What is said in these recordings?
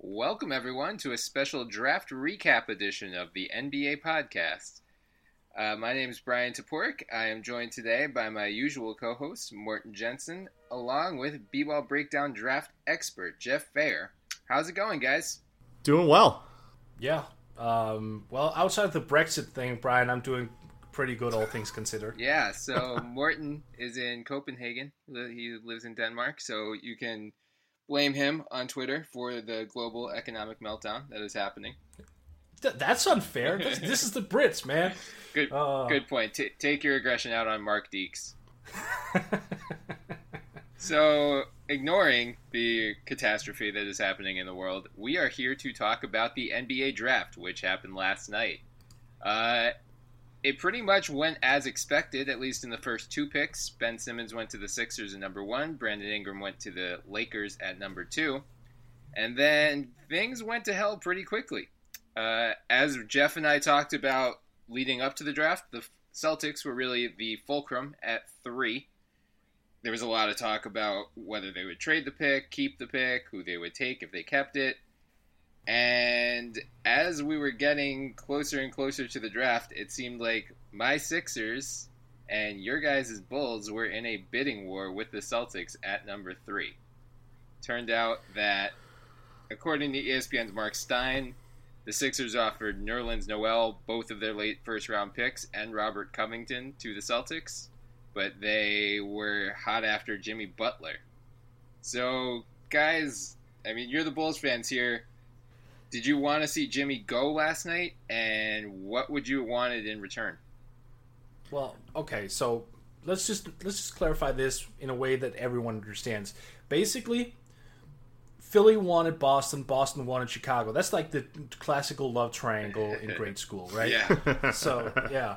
Welcome, everyone, to a special draft recap edition of the NBA podcast. My name is Brian Toporek. I am joined today by my usual co-host, Morten Jensen, along with B-Ball Breakdown draft expert, Jeff Fair. How's it going, guys? Doing well. Yeah. Well, outside of the Brexit thing, Brian, I'm doing pretty good, all things considered. Yeah, so Morten is in Copenhagen. He lives in Denmark, so you can blame him on Twitter for the global economic meltdown that is happening. That's unfair. This is the Brits, man. Good point. Take your aggression out on Mark Deeks. So, ignoring the catastrophe that is happening in the world, we are here to talk about the NBA draft, which happened last night. It pretty much went as expected, at least in the first two picks. Ben Simmons went to the Sixers at number 1. Brandon Ingram went to the Lakers at number 2. And then things went to hell pretty quickly. As Jeff and I talked about leading up to the draft, the Celtics were really the fulcrum at 3. There was a lot of talk about whether they would trade the pick, keep the pick, who they would take if they kept it. And as we were getting closer and closer to the draft, it seemed like my Sixers and your guys' Bulls were in a bidding war with the Celtics at number 3. Turned out that, according to ESPN's Mark Stein, the Sixers offered Nerlens Noel both of their late first-round picks and Robert Covington to the Celtics, but they were hot after Jimmy Butler. So, guys, I mean, you're the Bulls fans here. Did you want to see Jimmy go last night, and what would you have wanted in return? Well, okay, so let's just clarify this in a way that everyone understands. Basically, Philly wanted Boston, Boston wanted Chicago. That's like the classical love triangle in grade school, right? Yeah. So, yeah.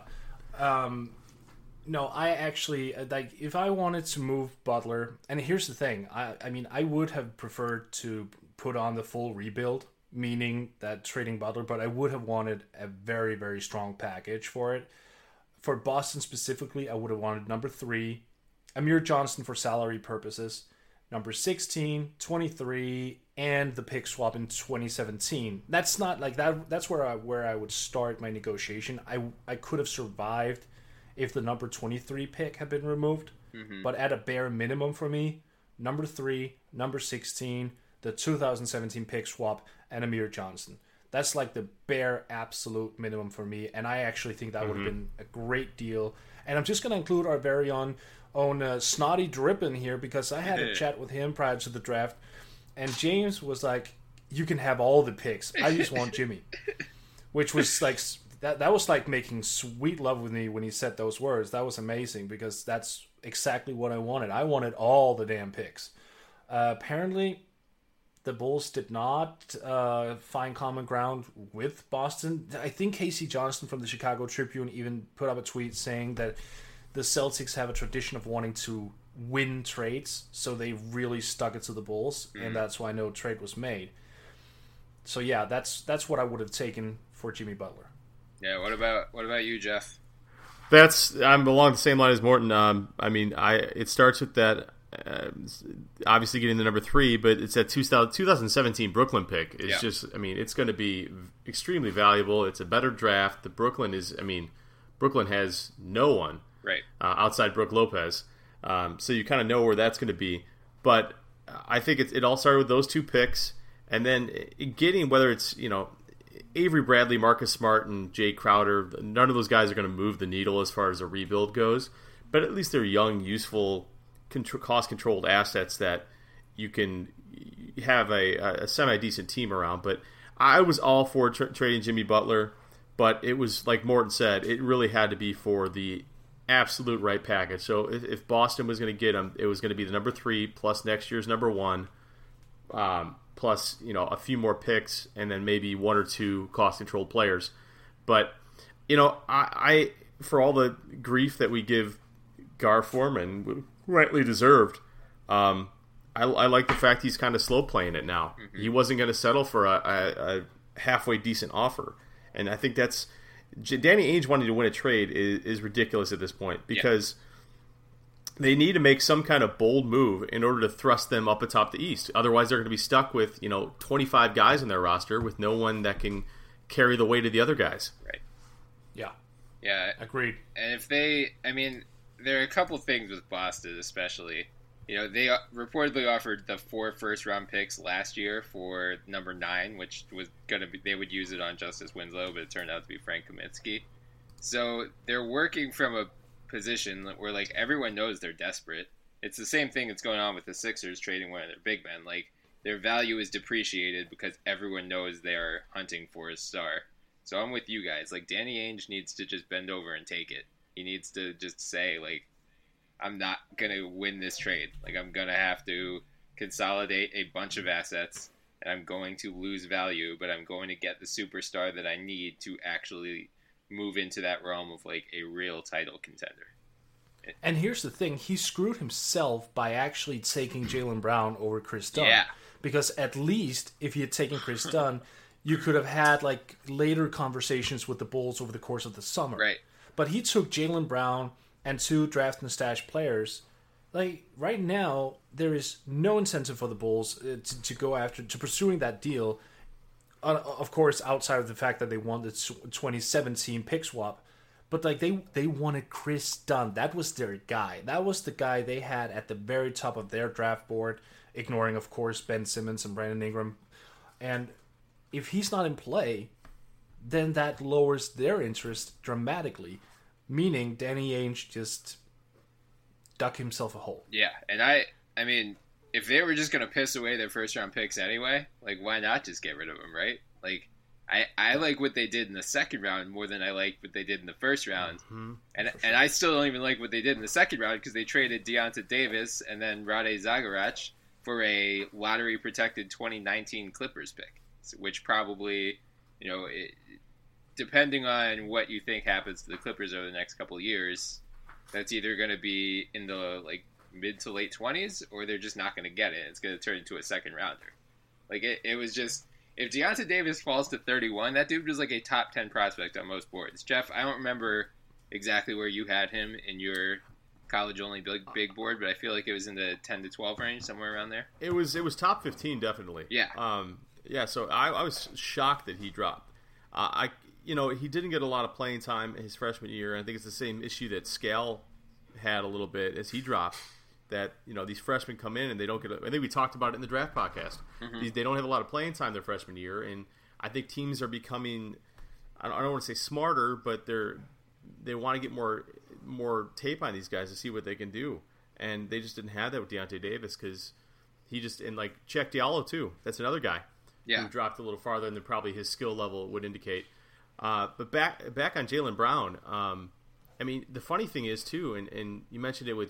No, I actually, like, if I wanted to move Butler, and here's the thing, I mean, I would have preferred to put on the full rebuild, meaning that trading Butler, but I would have wanted a very, very strong package for it. For Boston specifically, I would have wanted number 3, Amir Johnson for salary purposes, number 16, 23, and the pick swap in 2017. That's not like that. That's where I would start my negotiation. I could have survived if the number 23 pick had been removed, but at a bare minimum for me, number 3, number 16, the 2017 pick swap, and Amir Johnson. That's like the bare absolute minimum for me, and I actually think that would have been a great deal. And I'm just going to include our very own Snotty Drippin here, because I had a chat with him prior to the draft, and James was like, you can have all the picks. I just want Jimmy. Which was like, that was like making sweet love with me when he said those words. That was amazing, because that's exactly what I wanted. I wanted all the damn picks. Apparently, the Bulls did not find common ground with Boston. I think Casey Johnson from the Chicago Tribune even put up a tweet saying that the Celtics have a tradition of wanting to win trades, so they really stuck it to the Bulls, and that's why no trade was made. So yeah, that's what I would have taken for Jimmy Butler. Yeah, what about you, Jeff? I'm along the same line as Morten. I mean, it starts with that. Obviously getting the number 3, but it's that 2017 Brooklyn pick. It's just, I mean, it's going to be extremely valuable. It's a better draft. Brooklyn has no one outside Brook Lopez, so you kind of know where that's going to be. But I think it all started with those 2 picks, and then getting, whether it's Avery Bradley, Marcus Smart, and Jay Crowder. None of those guys are going to move the needle as far as a rebuild goes, but at least they're young, useful, cost-controlled assets that you can have a semi-decent team around. But I was all for trading Jimmy Butler, but it was, like Morten said, it really had to be for the absolute right package. So if Boston was going to get him, it was going to be the number 3 plus next year's number 1, plus a few more picks, and then maybe 1 or 2 cost-controlled players. But I for all the grief that we give Gar Forman, rightly deserved. I like the fact he's kind of slow playing it now. He wasn't going to settle for a halfway decent offer, and I think that's Danny Ainge wanting to win a trade is ridiculous at this point, because they need to make some kind of bold move in order to thrust them up atop the East. Otherwise, they're going to be stuck with 25 guys in their roster with no one that can carry the weight of the other guys. Right. Yeah, agreed. And if there are a couple things with Boston, especially. They reportedly offered the 4 first-round picks last year for number 9, which was gonna be, they would use it on Justice Winslow, but it turned out to be Frank Kaminsky. So they're working from a position where everyone knows they're desperate. It's the same thing that's going on with the Sixers trading one of their big men. Their value is depreciated because everyone knows they are hunting for a star. So I'm with you guys. Danny Ainge needs to just bend over and take it. He needs to just say, I'm not going to win this trade. I'm going to have to consolidate a bunch of assets, and I'm going to lose value, but I'm going to get the superstar that I need to actually move into that realm of, a real title contender. And here's the thing. He screwed himself by actually taking Jaylen Brown over Chris Dunn. Yeah. Because at least if he had taken Chris Dunn, you could have had, later conversations with the Bulls over the course of the summer. Right. But he took Jaylen Brown and 2 draft and stash players. Right now, there is no incentive for the Bulls to go after, to pursuing that deal. Of course, outside of the fact that they won the 2017 pick swap. But they wanted Chris Dunn. That was their guy. That was the guy they had at the very top of their draft board, ignoring, of course, Ben Simmons and Brandon Ingram. And if he's not in play, then that lowers their interest dramatically. Meaning Danny Ainge just dug himself a hole. Yeah, and I if they were just going to piss away their first-round picks anyway, why not just get rid of them, right? I like what they did in the second round more than I like what they did in the first round. Mm-hmm. And I still don't even like what they did in the second round because they traded Deonta Davis and then Rade Zagarach for a lottery-protected 2019 Clippers pick, which probably, depending on what you think happens to the Clippers over the next couple of years, that's either going to be in the mid to late 20s or they're just not going to get it. It's going to turn into a second rounder. It was just, if Deonta Davis falls to 31, that dude was a top 10 prospect on most boards. Jeff, I don't remember exactly where you had him in your college only big board, but I feel like it was in the 10 to 12 range, somewhere around there. It was top 15 definitely. Yeah. So I was shocked that he dropped. He didn't get a lot of playing time his freshman year. I think it's the same issue that Scale had a little bit as he dropped. That these freshmen come in and they don't get. I think we talked about it in the draft podcast. Mm-hmm. They don't have a lot of playing time their freshman year, and I think teams are becoming. I don't want to say smarter, but they want to get more tape on these guys to see what they can do, and they just didn't have that with Deonta Davis because he just Check Diallo too. That's another guy who dropped a little farther than probably his skill level would indicate. But back on Jaylen Brown, the funny thing is too, and you mentioned it with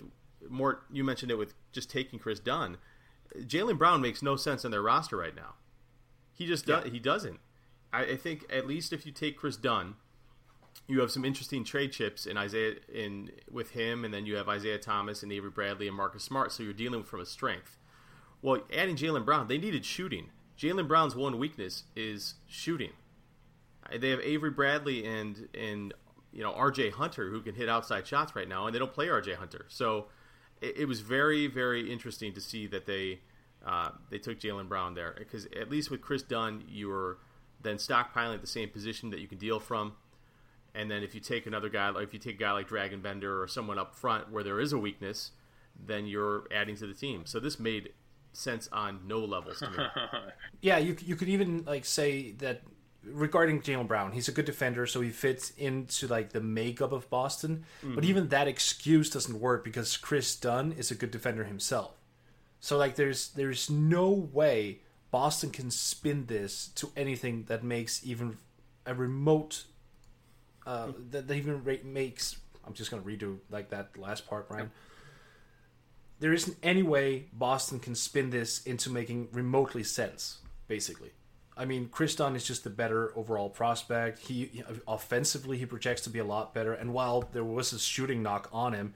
just taking Chris Dunn. Jaylen Brown makes no sense on their roster right now. He just he doesn't. I think at least if you take Chris Dunn, you have some interesting trade chips with him, and then you have Isaiah Thomas and Avery Bradley and Marcus Smart. So you're dealing from a strength. Well, adding Jaylen Brown, they needed shooting. Jaylen Brown's one weakness is shooting. They have Avery Bradley and R.J. Hunter who can hit outside shots right now, and they don't play R.J. Hunter. So it was very, very interesting to see that they took Jaylen Brown there, because at least with Chris Dunn, you were then stockpiling at the same position that you can deal from, and then if you take another guy, if you take a guy like Dragon Bender or someone up front where there is a weakness, then you're adding to the team. So this made sense on no levels to me. Yeah, you could even say that. Regarding Jaylen Brown, he's a good defender, so he fits into the makeup of Boston. Mm-hmm. But even that excuse doesn't work because Chris Dunn is a good defender himself. So there's no way Boston can spin this to anything that makes even a remote that even makes. I'm just gonna redo that last part, Brian. There isn't any way Boston can spin this into making remotely sense, basically. Chris Dunn is just the better overall prospect. He offensively, he projects to be a lot better. And while there was a shooting knock on him,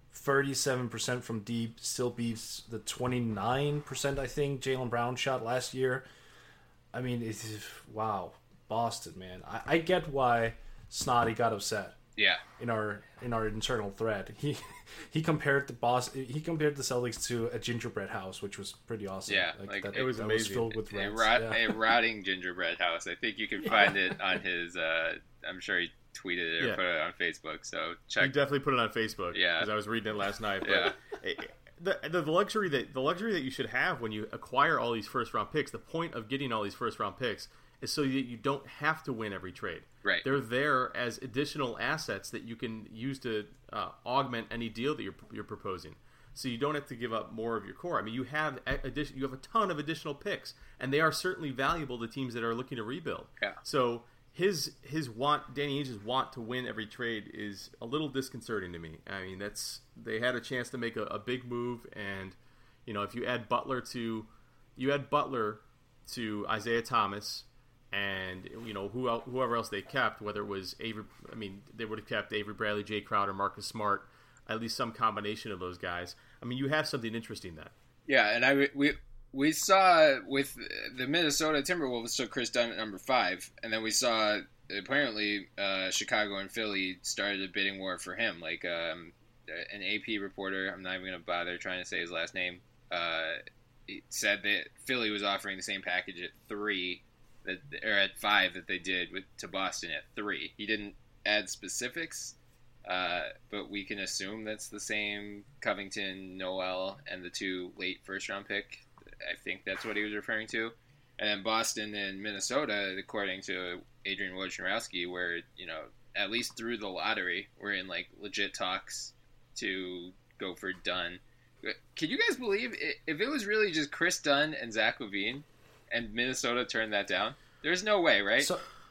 37% from deep still beats the 29%, I think, Jaylen Brown shot last year. Wow, Boston, man. I get why Snotty got upset. Yeah. In our internal thread, he compared the Celtics to a gingerbread house, which was pretty awesome. Yeah, that, it was amazing. Was filled with rats. A rotting gingerbread house. I think you can find it on his. I'm sure he tweeted it or put it on Facebook. So check. He definitely put it on Facebook. Yeah, because I was reading it last night. But the luxury that you should have when you acquire all these first round picks. The point of getting all these first round picks is so that you don't have to win every trade. Right. They're there as additional assets that you can use to augment any deal that you're proposing. So you don't have to give up more of your core. I mean, you have a ton of additional picks, and they are certainly valuable to teams that are looking to rebuild. Yeah. So his Danny Ainge's want to win every trade is a little disconcerting to me. I mean, they had a chance to make a big move, and if you add Butler to Isaiah Thomas. And whoever else they kept, whether it was Avery, I mean, they would have kept Avery Bradley, Jay Crowder, Marcus Smart, at least some combination of those guys. I mean, you have something interesting then. Yeah, and we saw with the Minnesota Timberwolves took Chris Dunn at number 5, and then we saw apparently Chicago and Philly started a bidding war for him. Like an AP reporter, I'm not even going to bother trying to say his last name, said that Philly was offering the same package at 3. Or at 5 that they did to Boston at 3. He didn't add specifics, but we can assume that's the same Covington, Noel, and the 2 late first-round pick. I think that's what he was referring to. And then Boston and Minnesota, according to Adrian Wojnarowski, where, at least through the lottery, we're in, legit talks to go for Dunn. Can you guys believe if it was really just Chris Dunn and Zach LaVine, and Minnesota turned that down? There's no way, right?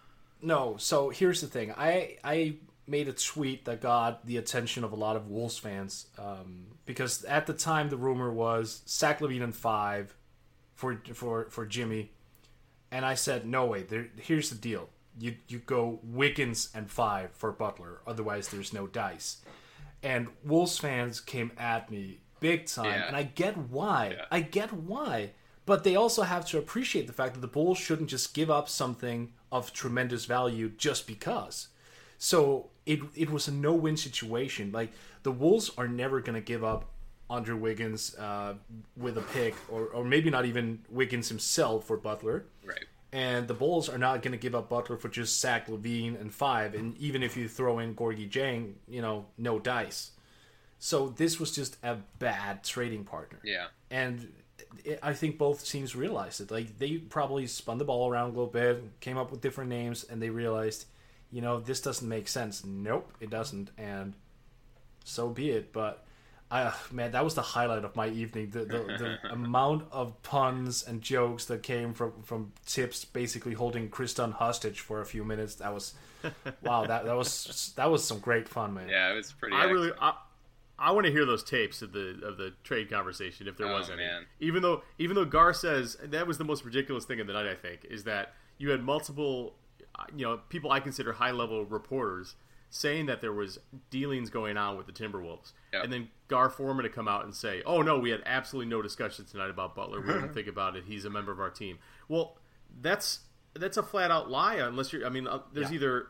So here's the thing. I made a tweet that got the attention of a lot of Wolves fans because at the time the rumor was Zach LaVine and 5 for Jimmy, and I said no way. Here's the deal. You go Wiggins and 5 for Butler. Otherwise, there's no dice. And Wolves fans came at me big time, and I get why. Yeah. I get why. But they also have to appreciate the fact that the Bulls shouldn't just give up something of tremendous value just because. So it was a no-win situation. Like, the Wolves are never going to give up Andrew Wiggins with a pick, or maybe not even Wiggins himself for Butler. Right. And the Bulls are not going to give up Butler for just Zach LaVine and 5. And even if you throw in Gorgie Jang, no dice. So this was just a bad trading partner. Yeah. And I think both teams realized it. Like, they probably spun the ball around a little bit, came up with different names, and they realized, this doesn't make sense. Nope, it doesn't, and so be it. But, man, that was the highlight of my evening. The amount of puns and jokes that came from Tips basically holding Chris Dunn hostage for a few minutes. That was, wow, that was some great fun, man. Yeah, it was pretty. I want to hear those tapes of the trade conversation if there was any. Man. Even though Gar says that was the most ridiculous thing of the night, I think, is that you had multiple, people I consider high level reporters saying that there was dealings going on with the Timberwolves, and then Gar Forman to come out and say, "Oh no, we had absolutely no discussion tonight about Butler. We didn't think about it. He's a member of our team." Well, that's a flat out lie. Unless you're, there's either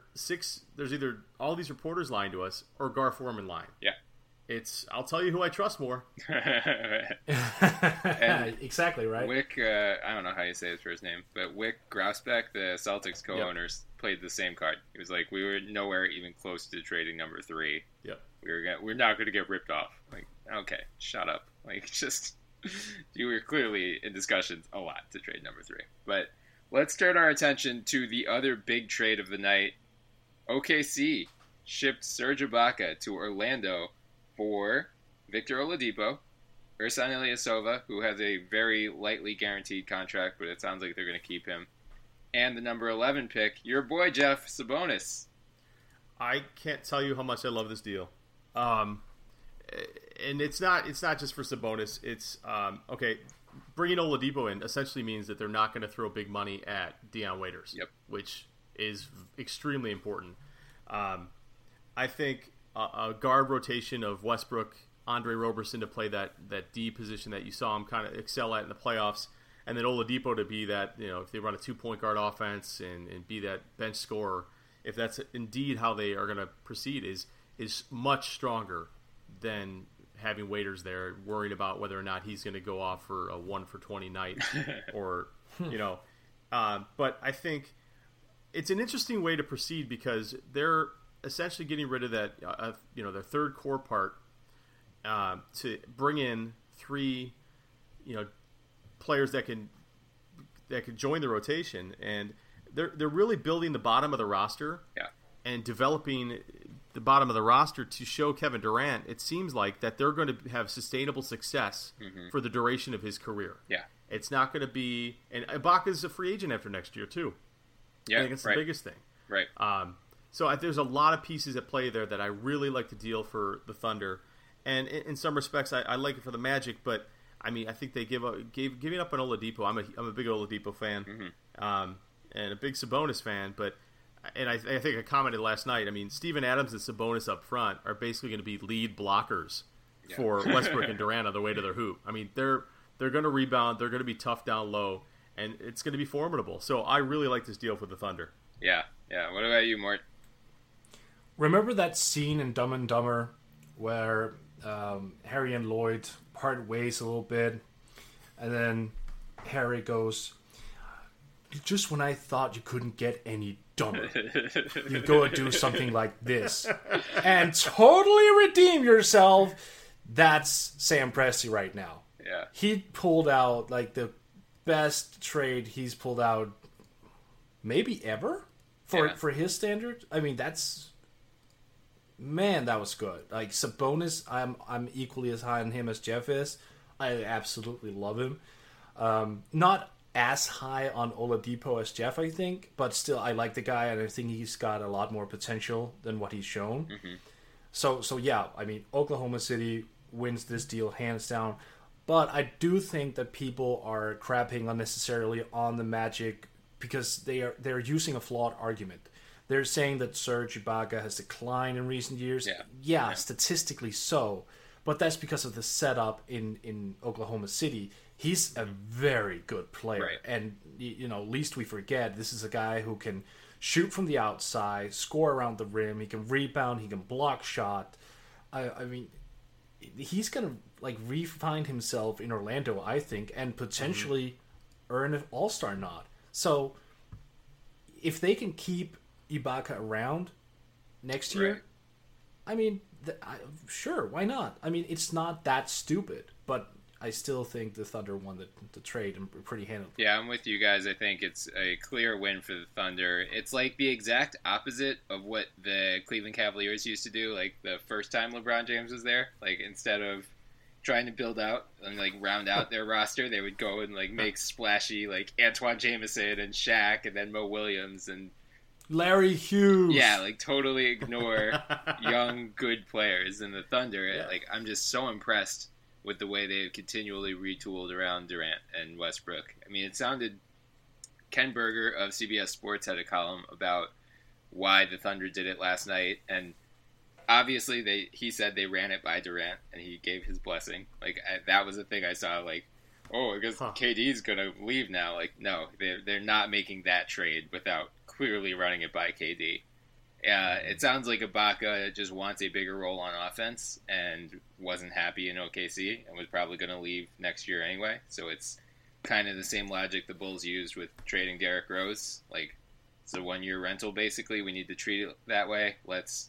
all these reporters lying to us or Gar Forman lying. Yeah. I'll tell you who I trust more. Exactly right. Wick, I don't know how you say his first name, but Wick Grousbeck, the Celtics co-owners, played the same card. He was like, we were nowhere even close to trading number 3. Yep. We're not going to get ripped off. Like, okay, shut up. Like, just you were clearly in discussions a lot to trade number 3. But let's turn our attention to the other big trade of the night. OKC shipped Serge Ibaka to Orlando for Victor Oladipo, Ersan Ilyasova, who has a very lightly guaranteed contract, but it sounds like they're going to keep him, and the number 11 pick, your boy Jeff Sabonis. I can't tell you how much I love this deal, and it's not just for Sabonis. It's okay. Bringing Oladipo in essentially means that they're not going to throw big money at Dion Waiters, which is extremely important. I think a guard rotation of Westbrook, Andre Roberson to play that D position that you saw him kind of excel at in the playoffs, and then Oladipo to be that, if they run a 2-point guard offense and be that bench scorer, if that's indeed how they are going to proceed, is much stronger than having Waiters there worrying about whether or not he's going to go off for a 1 for 20 night or but I think it's an interesting way to proceed because they're essentially getting rid of that their third core part to bring in 3 players that can join the rotation, and they're really building the bottom of the roster and developing the bottom of the roster to show Kevin Durant, it seems like, that they're going to have sustainable success for the duration of his career. Yeah. It's not going to be... And Ibaka's a free agent after next year, too. Yeah, I think it's the biggest thing. Right. So there's a lot of pieces at play there that I really like the deal for the Thunder. And in some respects, I like it for the Magic, but, I mean, I think they giving up on Oladipo. I'm a big Oladipo fan and a big Sabonis fan, but... And I think I commented last night, I mean, Steven Adams and Sabonis up front are basically going to be lead blockers for Westbrook and Durant on the way to their hoop. I mean, they're going to rebound, they're going to be tough down low, and it's going to be formidable. So I really like this deal for the Thunder. Yeah. What about you, Mort? Remember that scene in Dumb and Dumber where Harry and Lloyd part ways a little bit, and then Harry goes, "Just when I thought you couldn't get any dumber, you go and do something like this and totally redeem yourself." That's Sam Presti right now. Yeah. He pulled out like the best trade he's pulled out maybe ever for his standard. I mean, that was good. Like Sabonis, I'm equally as high on him as Jeff is. I absolutely love him. Not as high on Oladipo as Jeff, I think, but still, I like the guy, and I think he's got a lot more potential than what he's shown. So yeah, I mean, Oklahoma City wins this deal hands down, but I do think that people are crapping unnecessarily on the Magic because they're using a flawed argument. They're saying that Serge Ibaka has declined in recent years. Yeah, statistically so, but that's because of the setup in Oklahoma City. He's a very good player, and least we forget, this is a guy who can shoot from the outside, score around the rim, he can rebound, he can block shot. I mean, he's gonna refine himself in Orlando, I think, and potentially earn an All-Star nod. So if they can keep Ibaka around next year, I mean, sure, why not? I mean, it's not that stupid, but I still think the Thunder won the trade and pretty handily. Yeah, I'm with you guys. I think it's a clear win for the Thunder. It's like the exact opposite of what the Cleveland Cavaliers used to do, like the first time LeBron James was there. Like, instead of trying to build out and round out their roster, they would go and make splashy Antoine Jameson and Shaq and then Mo Williams and Larry Hughes. Yeah, totally ignore young, good players. In the Thunder, I'm just so impressed with the way they've continually retooled around Durant and Westbrook. I mean, it sounded... Ken Berger of CBS Sports had a column about why the Thunder did it last night, and obviously he said they ran it by Durant, and he gave his blessing. That was the thing I saw, I guess KD's going to leave now. No, they're not making that trade without clearly running it by KD. It sounds like Ibaka just wants a bigger role on offense and wasn't happy in OKC and was probably going to leave next year anyway. So it's kind of the same logic the Bulls used with trading Derrick Rose. It's a 1-year rental, basically. We need to treat it that way. Let's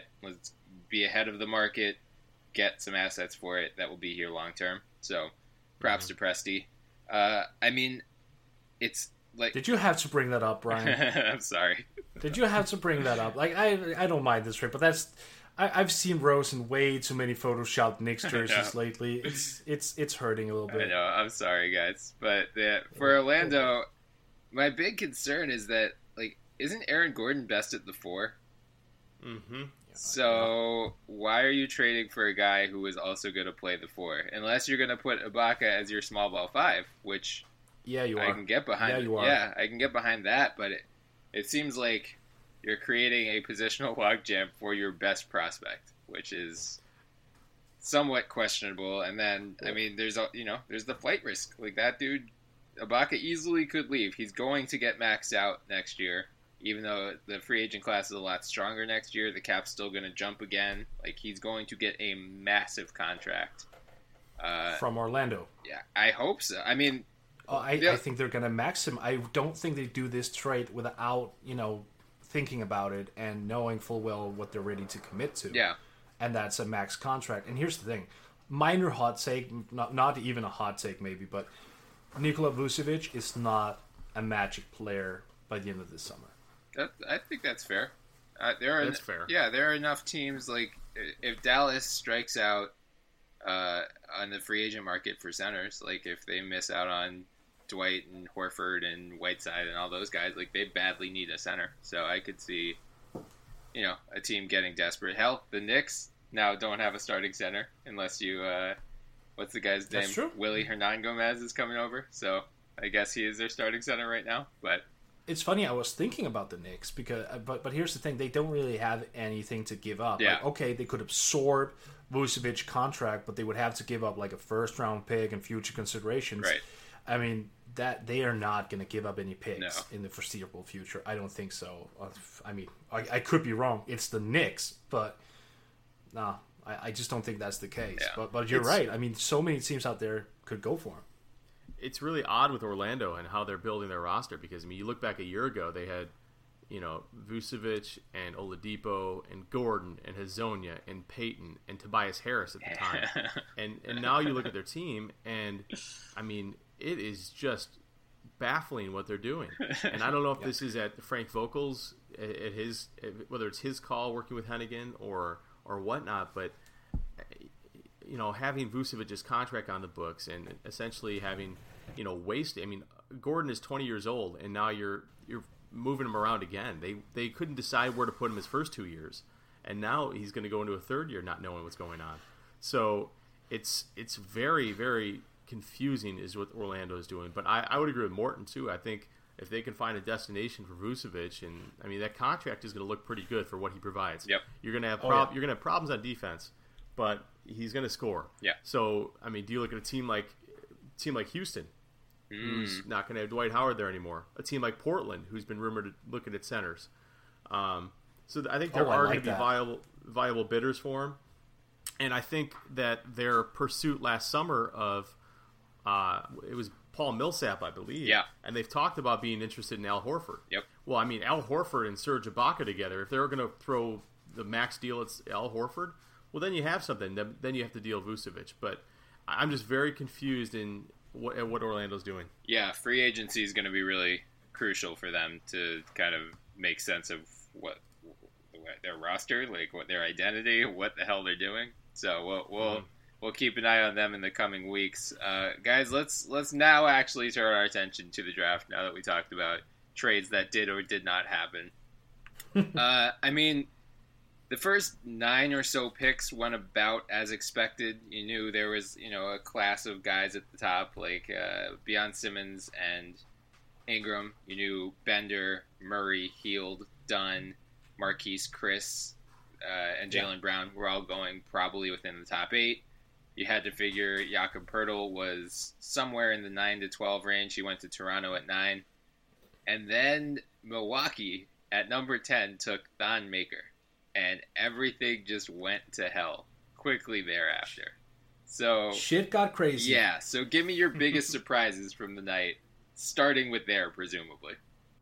be ahead of the market, get some assets for it that will be here long term. So props to Presti. I mean, it's Did you have to bring that up, Brian? I'm sorry. Did you have to bring that up? I don't mind this trade, but I've seen Rose in way too many photoshopped Knicks jerseys lately. It's hurting a little bit. I know. I'm sorry, guys, but for Orlando, my big concern is that isn't Aaron Gordon best at the 4? Mm-hmm. So why are you trading for a guy who is also going to play the 4? Unless you're going to put Ibaka as your small ball 5, which you are. I can get behind. Yeah, you are. Yeah, I can get behind that, but it seems like you're creating a positional logjam for your best prospect, which is somewhat questionable. And then, I mean, there's the flight risk. That dude, Ibaka easily could leave. He's going to get maxed out next year. even though the free agent class is a lot stronger next year, the cap's still going to jump again. Like, he's going to get a massive contract. From Orlando. Yeah, I hope so. I mean... I think they're going to max him. I don't think they do this trade without, thinking about it and knowing full well what they're ready to commit to. Yeah. And that's a max contract. And here's the thing. Minor hot take, not even a hot take maybe, but Nikola Vucevic is not a Magic player by the end of this summer. I think that's fair. That's fair. Yeah, there are enough teams, like, if Dallas strikes out on the free agent market for centers, like, if they miss out on Dwight and Horford and Whiteside and all those guys, like, they badly need a center. So I could see, a team getting desperate. Hell, the Knicks now don't have a starting center unless you, what's the guy's name? That's true. Willie Hernan Gomez is coming over. So I guess he is their starting center right now. But it's funny, I was thinking about the Knicks because, but here's the thing: they don't really have anything to give up. Yeah. Like, okay, they could absorb Vucevic contract, but they would have to give up like a first round pick and future considerations. Right. I mean, that they are not going to give up any picks No. in the foreseeable future. I don't think so. I mean, I could be wrong. It's the Knicks, but no, I just don't think that's the case. Yeah. But you're right. I mean, so many teams out there could go for him. It's really odd with Orlando and how they're building their roster because, I mean, you look back a year ago, they had, Vucevic and Oladipo and Gordon and Hazonia and Peyton and Tobias Harris at the time. and now you look at their team and, I mean, it is just baffling what they're doing. And I don't know if this is at Frank Vogel's, whether it's his call working with Hennigan or whatnot, but having Vucevic's contract on the books and essentially having, wasted. I mean, Gordon is 20 years old, and now you're moving him around again. They couldn't decide where to put him his first 2 years, and now he's going to go into a third year not knowing what's going on. So it's very, very confusing is what Orlando is doing. But I would agree with Morton too. I think if they can find a destination for Vucevic, and I mean that contract is going to look pretty good for what he provides. Yep. You're going to have yeah. you're going to have problems on defense, but he's going to score. Yeah. So I mean, do you look at a team like Houston, who's not going to have Dwight Howard there anymore? A team like Portland, who's been rumored to looking at centers. So I think there are going to be viable bidders for him, and I think that their pursuit last summer of it was Paul Millsap, I believe. Yeah. And they've talked about being interested in Al Horford. Yep. Well, I mean, Al Horford and Serge Ibaka together, if they're going to throw the max deal at Al Horford, well, then you have something. Then you have to deal Vucevic. But I'm just very confused in what Orlando's doing. Yeah, free agency is going to be really crucial for them to kind of make sense of what their roster, like what their identity, what the hell they're doing. So we'll keep an eye on them in the coming weeks. Guys, let's now actually turn our attention to the draft now that we talked about trades that did or did not happen. I mean, the first 9 or so picks went about as expected. You knew there was, a class of guys at the top, like Beyond Simmons and Ingram. You knew Bender, Murray, Hield, Dunn, Marquise Chris, and Jaylen Brown were all going probably within the top 8. You had to figure Jakob Poeltl was somewhere in the 9 to 12 range. He went to Toronto at 9. And then Milwaukee at number 10 took Thon Maker. And everything just went to hell quickly thereafter. So shit got crazy. Yeah, so give me your biggest surprises from the night, starting with there, presumably.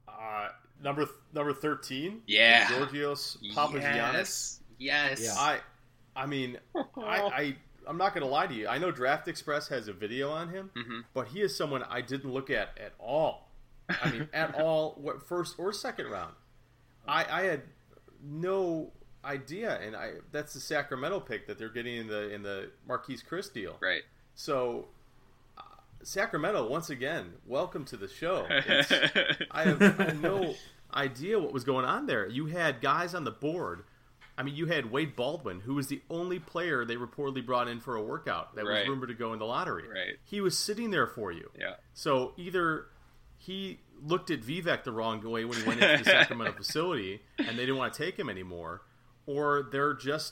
Number 13? Yeah. Georgios Papagiannis? Yes. Yeah. I mean, I'm not going to lie to you. I know Draft Express has a video on him, but he is someone I didn't look at all. I mean, at all, first or second round. I had no idea, and that's the Sacramento pick that they're getting in the Marquise Chris deal. Right. So, Sacramento, once again, welcome to the show. I have no idea what was going on there. You had guys on the board. I mean, you had Wade Baldwin, who was the only player they reportedly brought in for a workout that was rumored to go in the lottery. Right. He was sitting there for you. Yeah. So either he looked at Vivek the wrong way when he went into the Sacramento facility and they didn't want to take him anymore, or they're just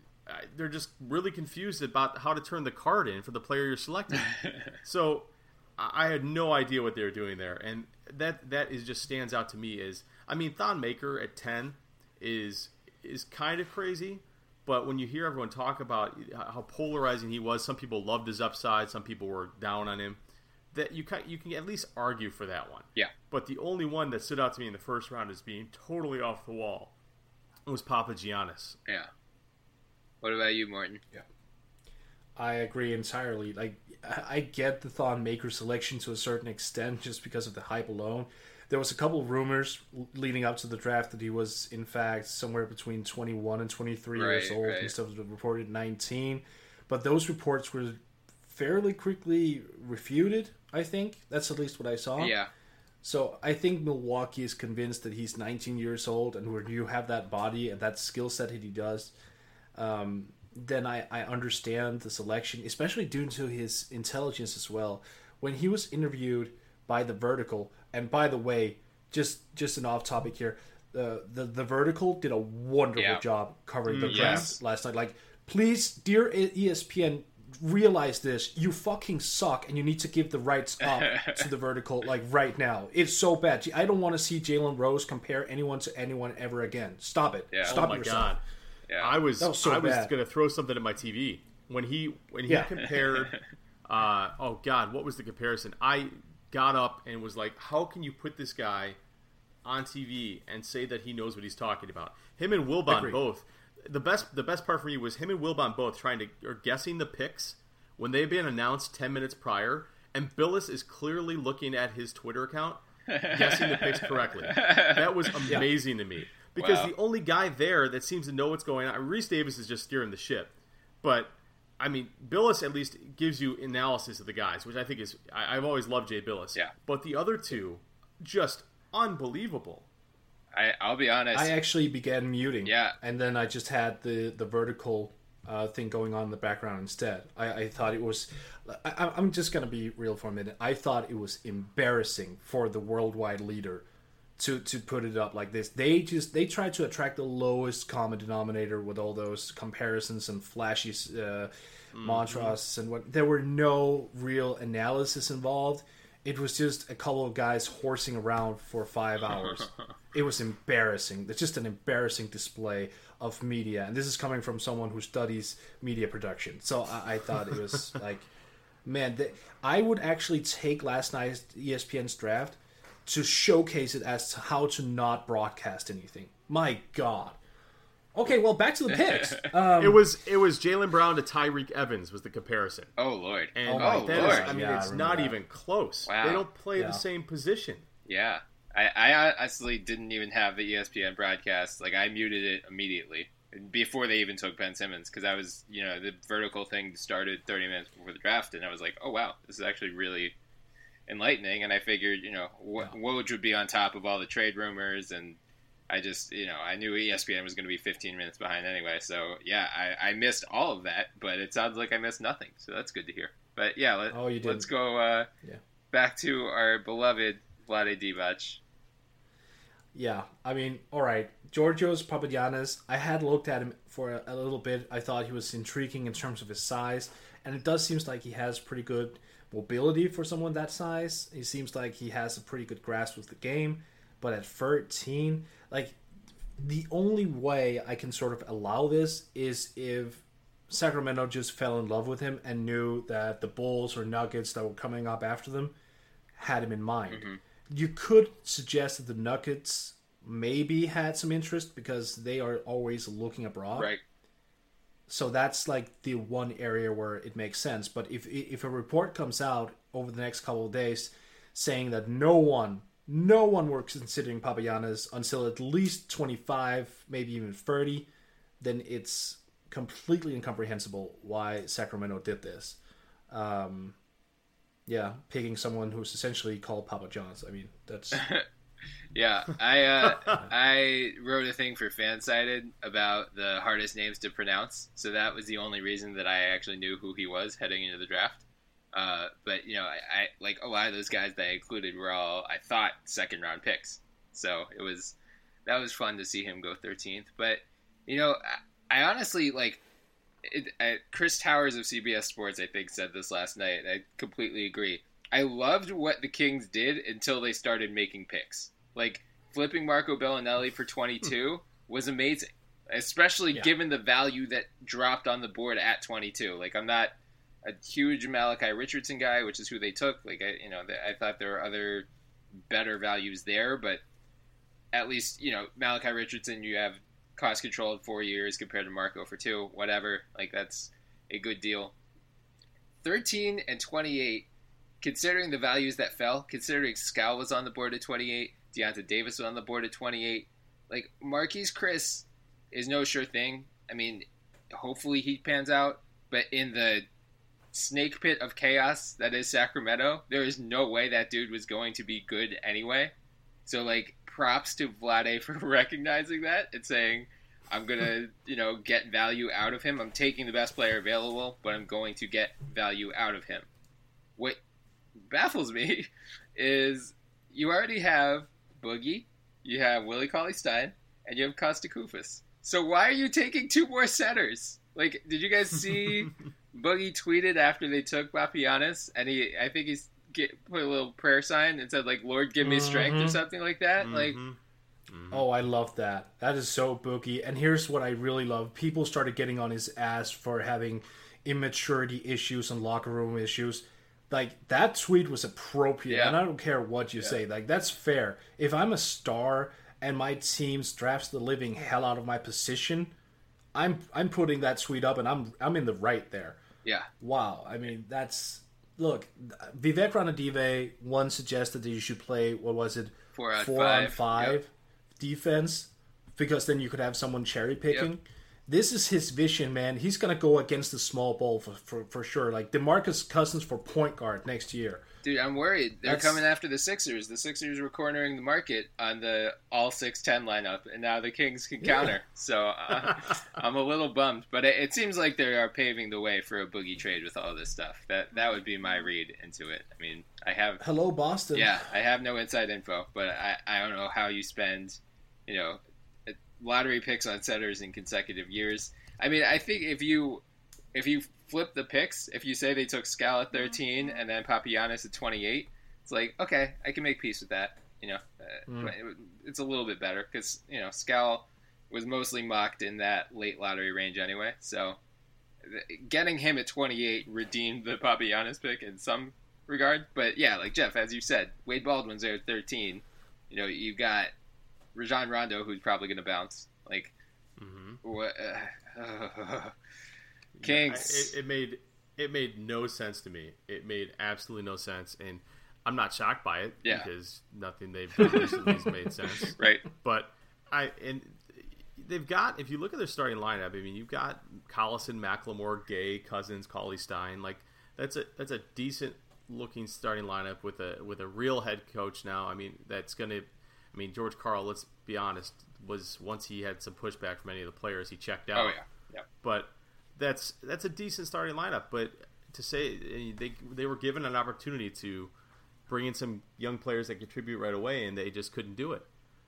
really confused about how to turn the card in for the player you're selecting. So I had no idea what they were doing there, and that is just stands out to me as, I mean, Thon Maker at 10 is kind of crazy, but when you hear everyone talk about how polarizing he was, some people loved his upside, some people were down on him, that you can at least argue for that one. Yeah. But the only one that stood out to me in the first round as being totally off the wall was Papagiannis. Yeah. What about you, Morton? Yeah. I agree entirely. Like, I get the Thon Maker selection to a certain extent just because of the hype alone. There was a couple of rumors leading up to the draft that he was, in fact, somewhere between 21 and 23 years old instead of the reported 19. But those reports were fairly quickly refuted, I think. That's at least what I saw. Yeah. So I think Milwaukee is convinced that he's 19 years old, and when you have that body and that skill set that he does, then I understand the selection, especially due to his intelligence as well. When he was interviewed by The Vertical, and by the way, just an off topic here, the Vertical did a wonderful job covering the draft last night. Like, please, dear ESPN, realize this. You fucking suck, and you need to give the rights up to The Vertical, like, right now. It's so bad. I don't want to see Jalen Rose compare anyone to anyone ever again. Stop it. Yeah. Stop Oh my yourself. God. Yeah. I was going to throw something at my TV when he compared. Oh God, what was the comparison? I got up and was like, "How can you put this guy on TV and say that he knows what he's talking about?" Him and Wilbon both. The best part for me was him and Wilbon both guessing the picks when they've been announced 10 minutes prior, and Billis is clearly looking at his Twitter account, guessing the picks correctly. That was amazing to me. Because the only guy there that seems to know what's going on, Reese Davis is just steering the ship. But, I mean, Billis at least gives you analysis of the guys, which I think is, I've always loved Jay Billis. Yeah. But the other two, just unbelievable. I'll be honest. I actually began muting. Yeah. And then I just had the Vertical thing going on in the background instead. I thought it was... I'm just going to be real for a minute. I thought it was embarrassing for the worldwide leader to put it up like this. They tried to attract the lowest common denominator with all those comparisons and flashy mantras and what. There were no real analysis involved. It was just a couple of guys horsing around for 5 hours. It was embarrassing. It's just an embarrassing display of media, and this is coming from someone who studies media production. So I thought it was like, man, I would actually take last night's ESPN's draft to showcase it as to how to not broadcast anything. My God. Okay, well, back to the picks. It was Jaylen Brown to Tyreek Evans was the comparison. Oh Lord. And Lord. I mean, Yeah, it's I not remember that. even close. Wow. They don't play the same position. Yeah. I honestly didn't even have the ESPN broadcast. Like, I muted it immediately before they even took Ben Simmons, because I was, the Vertical thing started 30 minutes before the draft, and I was like, oh wow, this is actually really enlightening. And I figured, Woj would be on top of all the trade rumors, and I just, I knew ESPN was going to be 15 minutes behind anyway. So yeah, I missed all of that, but it sounds like I missed nothing. So that's good to hear. But yeah, let's go back to our beloved Vlade Divac. Yeah, I mean, all right. Georgios Papagiannis, I had looked at him for a little bit. I thought he was intriguing in terms of his size, and it does seem like he has pretty good mobility for someone that size. He seems like he has a pretty good grasp of the game, but at 13, like, the only way I can sort of allow this is if Sacramento just fell in love with him and knew that the Bulls or Nuggets that were coming up after them had him in mind. Mm-hmm. You could suggest that the Nuggets maybe had some interest because they are always looking abroad. Right. So that's like the one area where it makes sense. But if a report comes out over the next couple of days saying that no one were considering Papagiannis until at least 25, maybe even 30, then it's completely incomprehensible why Sacramento did this. Yeah, picking someone who's essentially called Papa John's. I mean, that's... Yeah, I wrote a thing for Fansided about the hardest names to pronounce, so that was the only reason that I actually knew who he was heading into the draft. But, I like a lot of those guys that I included were all, I thought, second-round picks. So that was fun to see him go 13th. But, I honestly, like... Chris Towers of CBS Sports, I think, said this last night, and I completely agree. I loved what the Kings did until they started making picks. Like, flipping Marco Bellinelli for 22 was amazing, especially given the value that dropped on the board at 22. Like, I'm not a huge Malachi Richardson guy, which is who they took. Like, I thought there were other better values there, but at least, Malachi Richardson, you have cost control at 4 years compared to Marco for 2, whatever. Like, that's a good deal. 13 and 28, considering the values that fell, considering Skal was on the board at 28, Deonta Davis was on the board at 28, like, Marquise Chris is no sure thing. I mean, hopefully he pans out, but in the snake pit of chaos that is Sacramento, there is no way that dude was going to be good anyway. So, like, props to Vlade for recognizing that and saying, I'm going to, get value out of him. I'm taking the best player available, but I'm going to get value out of him. What baffles me is you already have Boogie, you have Willie Cauley-Stein, and you have Costa Koufos. So why are you taking 2 more centers? Like, did you guys see Boogie tweeted after they took Papagiannis, and I think he's put a little prayer sign and said, like, Lord, give me strength or something like that? Like, oh, I love that. That is so Boogie. And here's what I really love. People started getting on his ass for having immaturity issues and locker room issues. Like, that tweet was appropriate, and I don't care what you say. Like, that's fair. If I'm a star and my team drafts the living hell out of my position, I'm putting that tweet up, and I'm in the right there. Yeah. Wow. I mean, that's... Look, Vivek Ranadive once suggested that you should play, what was it? 4 on 5 defense, because then you could have someone cherry picking. Yep. This is his vision, man. He's going to go against the small ball for sure. Like, DeMarcus Cousins for point guard next year. Dude, I'm worried. They're coming after the Sixers. The Sixers were cornering the market on the all 6'10" lineup, and now the Kings can counter. So I'm a little bummed. But it seems like they are paving the way for a Boogie trade with all this stuff. That would be my read into it. I mean, I have... Hello, Boston. Yeah, I have no inside info, but I don't know how you spend, lottery picks on centers in consecutive years. I mean, I think if you flip the picks, if you say they took Skal at 13 and then Papagiannis at 28, it's like, okay, I can make peace with that. It's a little bit better because Skal was mostly mocked in that late lottery range anyway. So getting him at 28 redeemed the Papagiannis pick in some regard. But yeah, like Jeff, as you said, Wade Baldwin's there at 13. You've got Rajon Rondo, who's probably going to bounce. Like, what? Kings. It made no sense to me. It made absolutely no sense, and I'm not shocked by it because nothing they've done recently has made sense. Right. But they've got, if you look at their starting lineup, I mean, you've got Collison, McLemore, Gay, Cousins, Cauley-Stein. Like, that's a decent looking starting lineup with a real head coach now. I mean, George Karl, let's be honest, was once he had some pushback from any of the players, he checked out. Oh yeah. But that's a decent starting lineup. But to say they were given an opportunity to bring in some young players that contribute right away, and they just couldn't do it.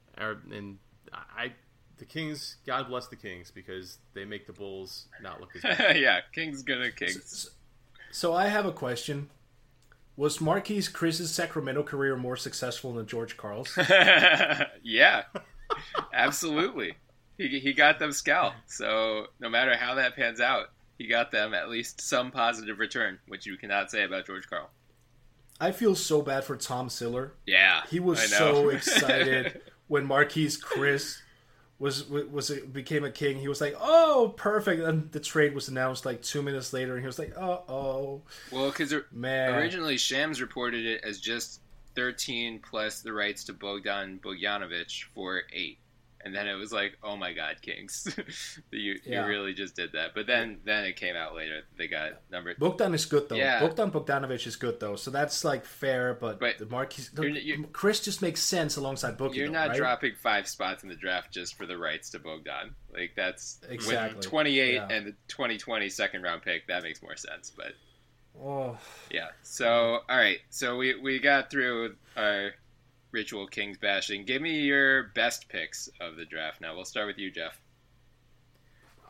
The Kings, God bless the Kings, because they make the Bulls not look as bad. Yeah, Kings gonna Kings. So I have a question. Was Marquise Chris's Sacramento career more successful than George Karl's? Yeah, absolutely. He got them Skal, so no matter how that pans out, he got them at least some positive return, which you cannot say about George Karl. I feel so bad for Tom Siller. Yeah, he was so excited when Marquise Chris became a King. He was like, "Oh, perfect!" And the trade was announced like 2 minutes later, and he was like, "Oh." Well, because originally Shams reported it as just 13 plus the rights to Bogdan Bogdanovic for 8. And then it was like, oh my God, Kings. you really just did that. But then it came out later. They got number... Bogdan is good, though. Yeah. Bogdan Bogdanovic is good, though. So that's, like, fair. But the Marquise... Chris just makes sense alongside Boogie, You're not dropping 5 spots in the draft just for the rights to Bogdan. Like, that's... Exactly. With 28 and the 2020 second-round pick, that makes more sense. But... Oh. Yeah. So, all right. So we got through our... Ritual Kings bashing. Give me your best picks of the draft now. We'll start with you, Jeff.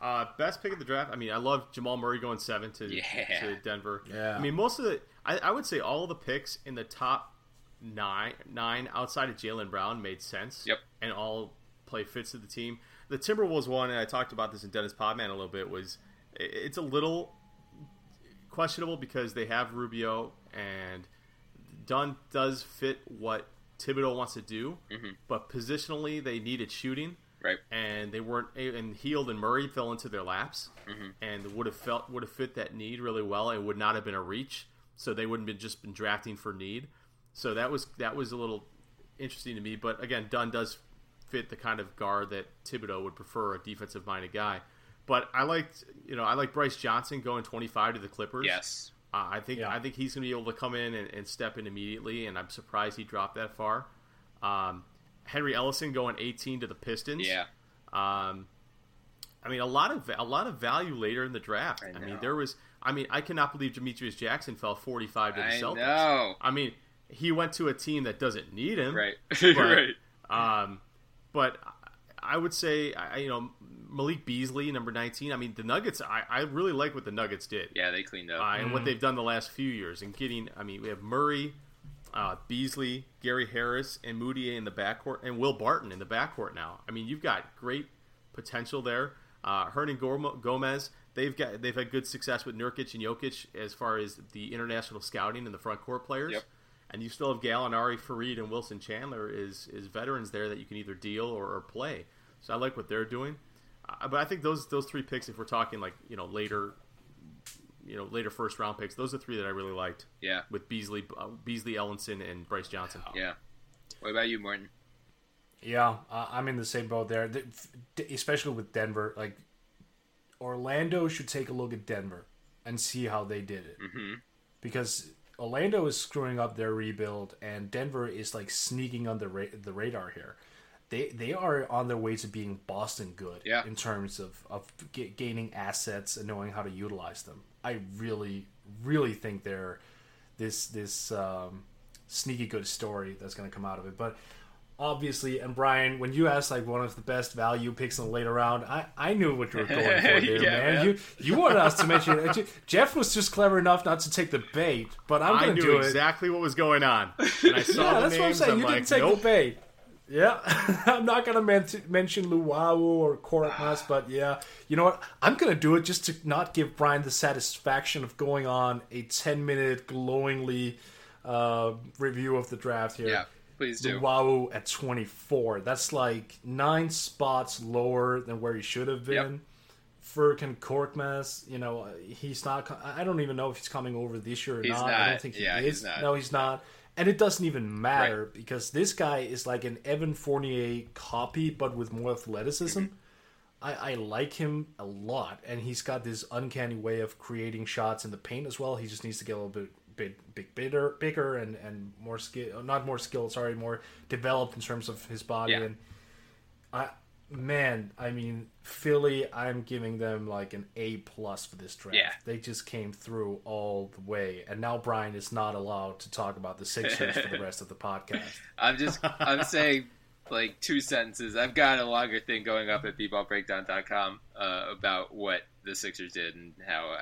Best pick of the draft. I mean, I love Jamal Murray going 7 to Denver. Yeah. I mean, most of the, I would say all of the picks in the top nine outside of Jaylen Brown made sense. Yep. And all play fits to the team. The Timberwolves one, and I talked about this in Dennis Podman a little bit, it's a little questionable because they have Rubio, and Dunn does fit what Thibodeau wants to do, but positionally they needed shooting, right? And they weren't. And Hield and Murray fell into their laps, and would have fit that need really well. It would not have been a reach, so they wouldn't have just been drafting for need. So that was a little interesting to me. But again, Dunn does fit the kind of guard that Thibodeau would prefer, a defensive minded guy. But I like Bryce Johnson going 25 to the Clippers. Yes. I think he's going to be able to come in and step in immediately, and I'm surprised he dropped that far. Henry Ellison going 18 to the Pistons. Yeah. I mean, a lot of value later in the draft. I mean, I cannot believe Demetrius Jackson fell 45 to the Celtics. Know. I mean, he went to a team that doesn't need him. Right. But, right. But I would say, Malik Beasley, number 19. I mean, the Nuggets, I really like what the Nuggets did. Yeah, they cleaned up. And what they've done the last few years. And getting, we have Murray, Beasley, Gary Harris, and Moutier in the backcourt, and Will Barton in the backcourt now. I mean, you've got great potential there. Hernan Gomez, they've had good success with Nurkic and Jokic as far as the international scouting and the front court players. Yep. And you still have Gallinari, Fareed, and Wilson Chandler is veterans there that you can either deal or play. So I like what they're doing. But I think those 3 picks, if we're talking later first round picks, those are 3 that I really liked. Yeah. With Beasley, Ellison, and Bryce Johnson. Yeah. What about you, Morton? Yeah, I'm in the same boat there. Especially with Denver, like Orlando should take a look at Denver and see how they did it, because Orlando is screwing up their rebuild, and Denver is like sneaking on the radar here. They are on their way to being Boston good in terms of gaining assets and knowing how to utilize them. I really, really think they're this sneaky good story that's going to come out of it. But obviously, and Brian, when you asked like one of the best value picks in the later round, I knew what you were going for there, man. You wanted us to mention it. Jeff was just clever enough not to take the bait, but I'm going to do it. I knew exactly what was going on. And I saw the that's names. What I'm saying. You didn't take the bait. Yeah, I'm not going to mention Luau or Korkmaz, but yeah, you know what? I'm going to do it just to not give Brian the satisfaction of going on a 10-minute glowingly review of the draft here. Yeah, please do. Luau at 24. That's like 9 spots lower than where he should have been. Yep. Furkan Korkmaz, he's not. I don't even know if he's coming over this year or not. I don't think he is. He's not. No, he's not. And it doesn't even matter because this guy is like an Evan Fournier copy, but with more athleticism. I like him a lot, and he's got this uncanny way of creating shots in the paint as well. He just needs to get a little bit bigger and more skill, not more skill, sorry, more developed in terms of his body. Yeah. And Philly, I'm giving them like an A+ for this draft. Yeah. They just came through all the way, and now Brian is not allowed to talk about the Sixers for the rest of the podcast. I'm saying like 2 sentences. I've got a longer thing going up at bballbreakdown.com about what the Sixers did and how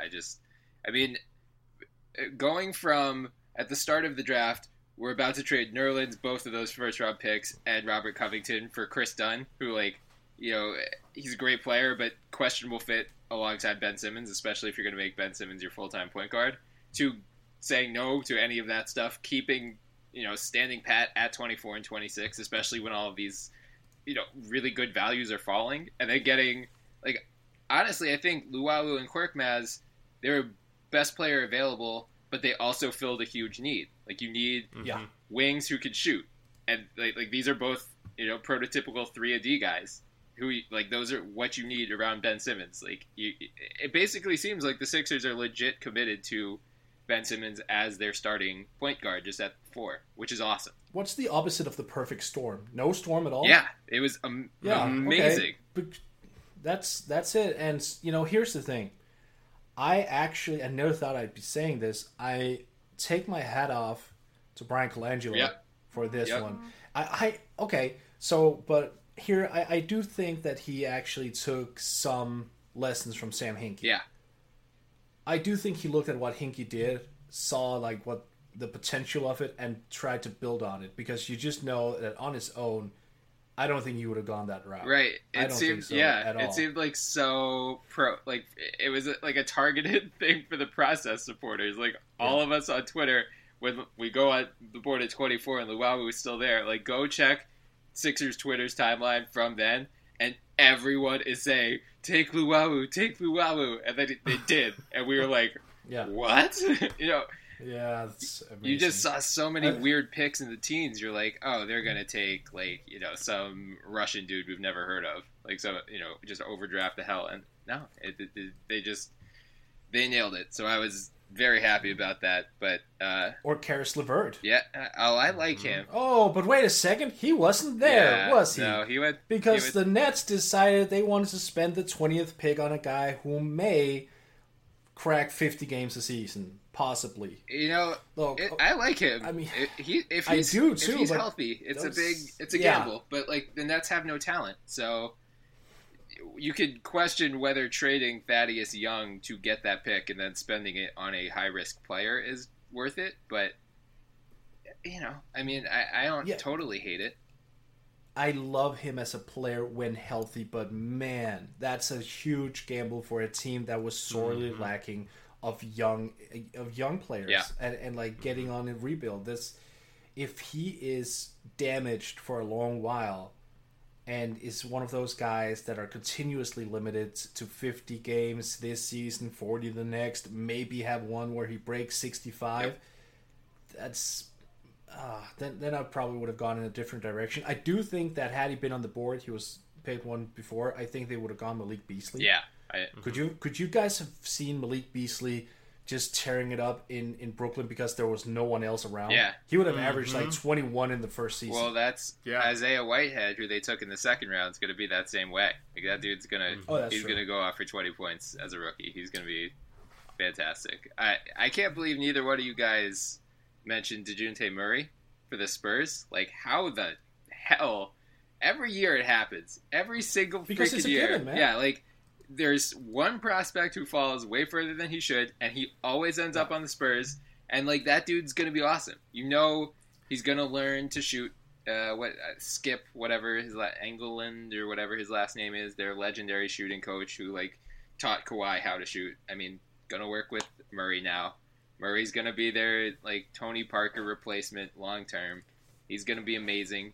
going from at the start of the draft, we're about to trade Nerlens, both of those first round picks, and Robert Covington for Chris Dunn, who he's a great player, but questionable fit alongside Ben Simmons, especially if you're going to make Ben Simmons your full-time point guard, to saying no to any of that stuff, keeping, standing pat at 24 and 26, especially when all of these, really good values are falling. And then getting, honestly, I think Luau and Korkmaz, they're best player available, but they also filled a huge need. You need wings who can shoot. And, these are both, prototypical 3-and-D guys. Who those are what you need around Ben Simmons. It basically seems like the Sixers are legit committed to Ben Simmons as their starting point guard, just at 4, which is awesome. What's the opposite of the perfect storm? No storm at all. Yeah, it was amazing. Okay. But that's it. And here's the thing. I never thought I'd be saying this. I take my hat off to Brian Colangelo for this one. But here, I do think that he actually took some lessons from Sam Hinkie. Yeah. I do think he looked at what Hinkie did, saw like what the potential of it, and tried to build on it, because you just know that on his own, I don't think he would have gone that route. Right. I It don't seemed think so yeah. at all. It seemed like so pro. Like it was like a targeted thing for the process supporters. Like all of us on Twitter, when we go on the board at 24 and Luau was still there, like go check Sixers Twitter's timeline from then, and everyone is saying take Luau, and then they did, and we were like, Yeah. what? You know. Yeah, that's amazing. You just saw so many weird picks in the teens. You're like, oh, they're gonna take like some Russian dude we've never heard of, like so just overdraft the hell. And no, they nailed it. So I was very happy about that. But or Karis LeVert. yeah, I like him. Oh, but wait a second, he wasn't there, Yeah, was he? No, he went because the Nets decided they wanted to spend the 20th pick on a guy who may crack 50 games a season. Possibly. Look, I like him. I mean, if I he's, do if too. he's but healthy, it's a gamble. But like the Nets have no talent, so you could question whether trading Thaddeus Young to get that pick and then spending it on a high risk player is worth it. But I mean, I don't totally hate it. I love him as a player when healthy, but man, that's a huge gamble for a team that was sorely lacking of young players, and like getting on a rebuild. If he is damaged for a long while and is one of those guys that are continuously limited to 50 games this season, 40 the next, maybe have one where he breaks 65, that's then I probably would have gone in a different direction. I do think that had he been on the board, he was picked one before, I think they would have gone Malik Beasley. Yeah. Could you guys have seen Malik Beasley just tearing it up in Brooklyn because there was no one else around? Yeah. He would have averaged like 21 in the first season. Well, that's Isaiah Whitehead, who they took in the second round, is going to be that same way. Like that dude's going to go off for 20 points as a rookie. He's going to be fantastic. I can't believe neither one of you guys mentioned DeJounte Murray for the Spurs. Like, how the hell? Every year it happens. Every single because freaking year. Given, man. Yeah, like there's one prospect who falls way further than he should, and he always ends up on the Spurs. And like that dude's gonna be awesome. He's gonna learn to shoot. Skip whatever his Engelland or whatever his last name is. Their legendary shooting coach who like taught Kawhi how to shoot. I mean, gonna work with Murray now. Murray's gonna be their like Tony Parker replacement long term. He's gonna be amazing.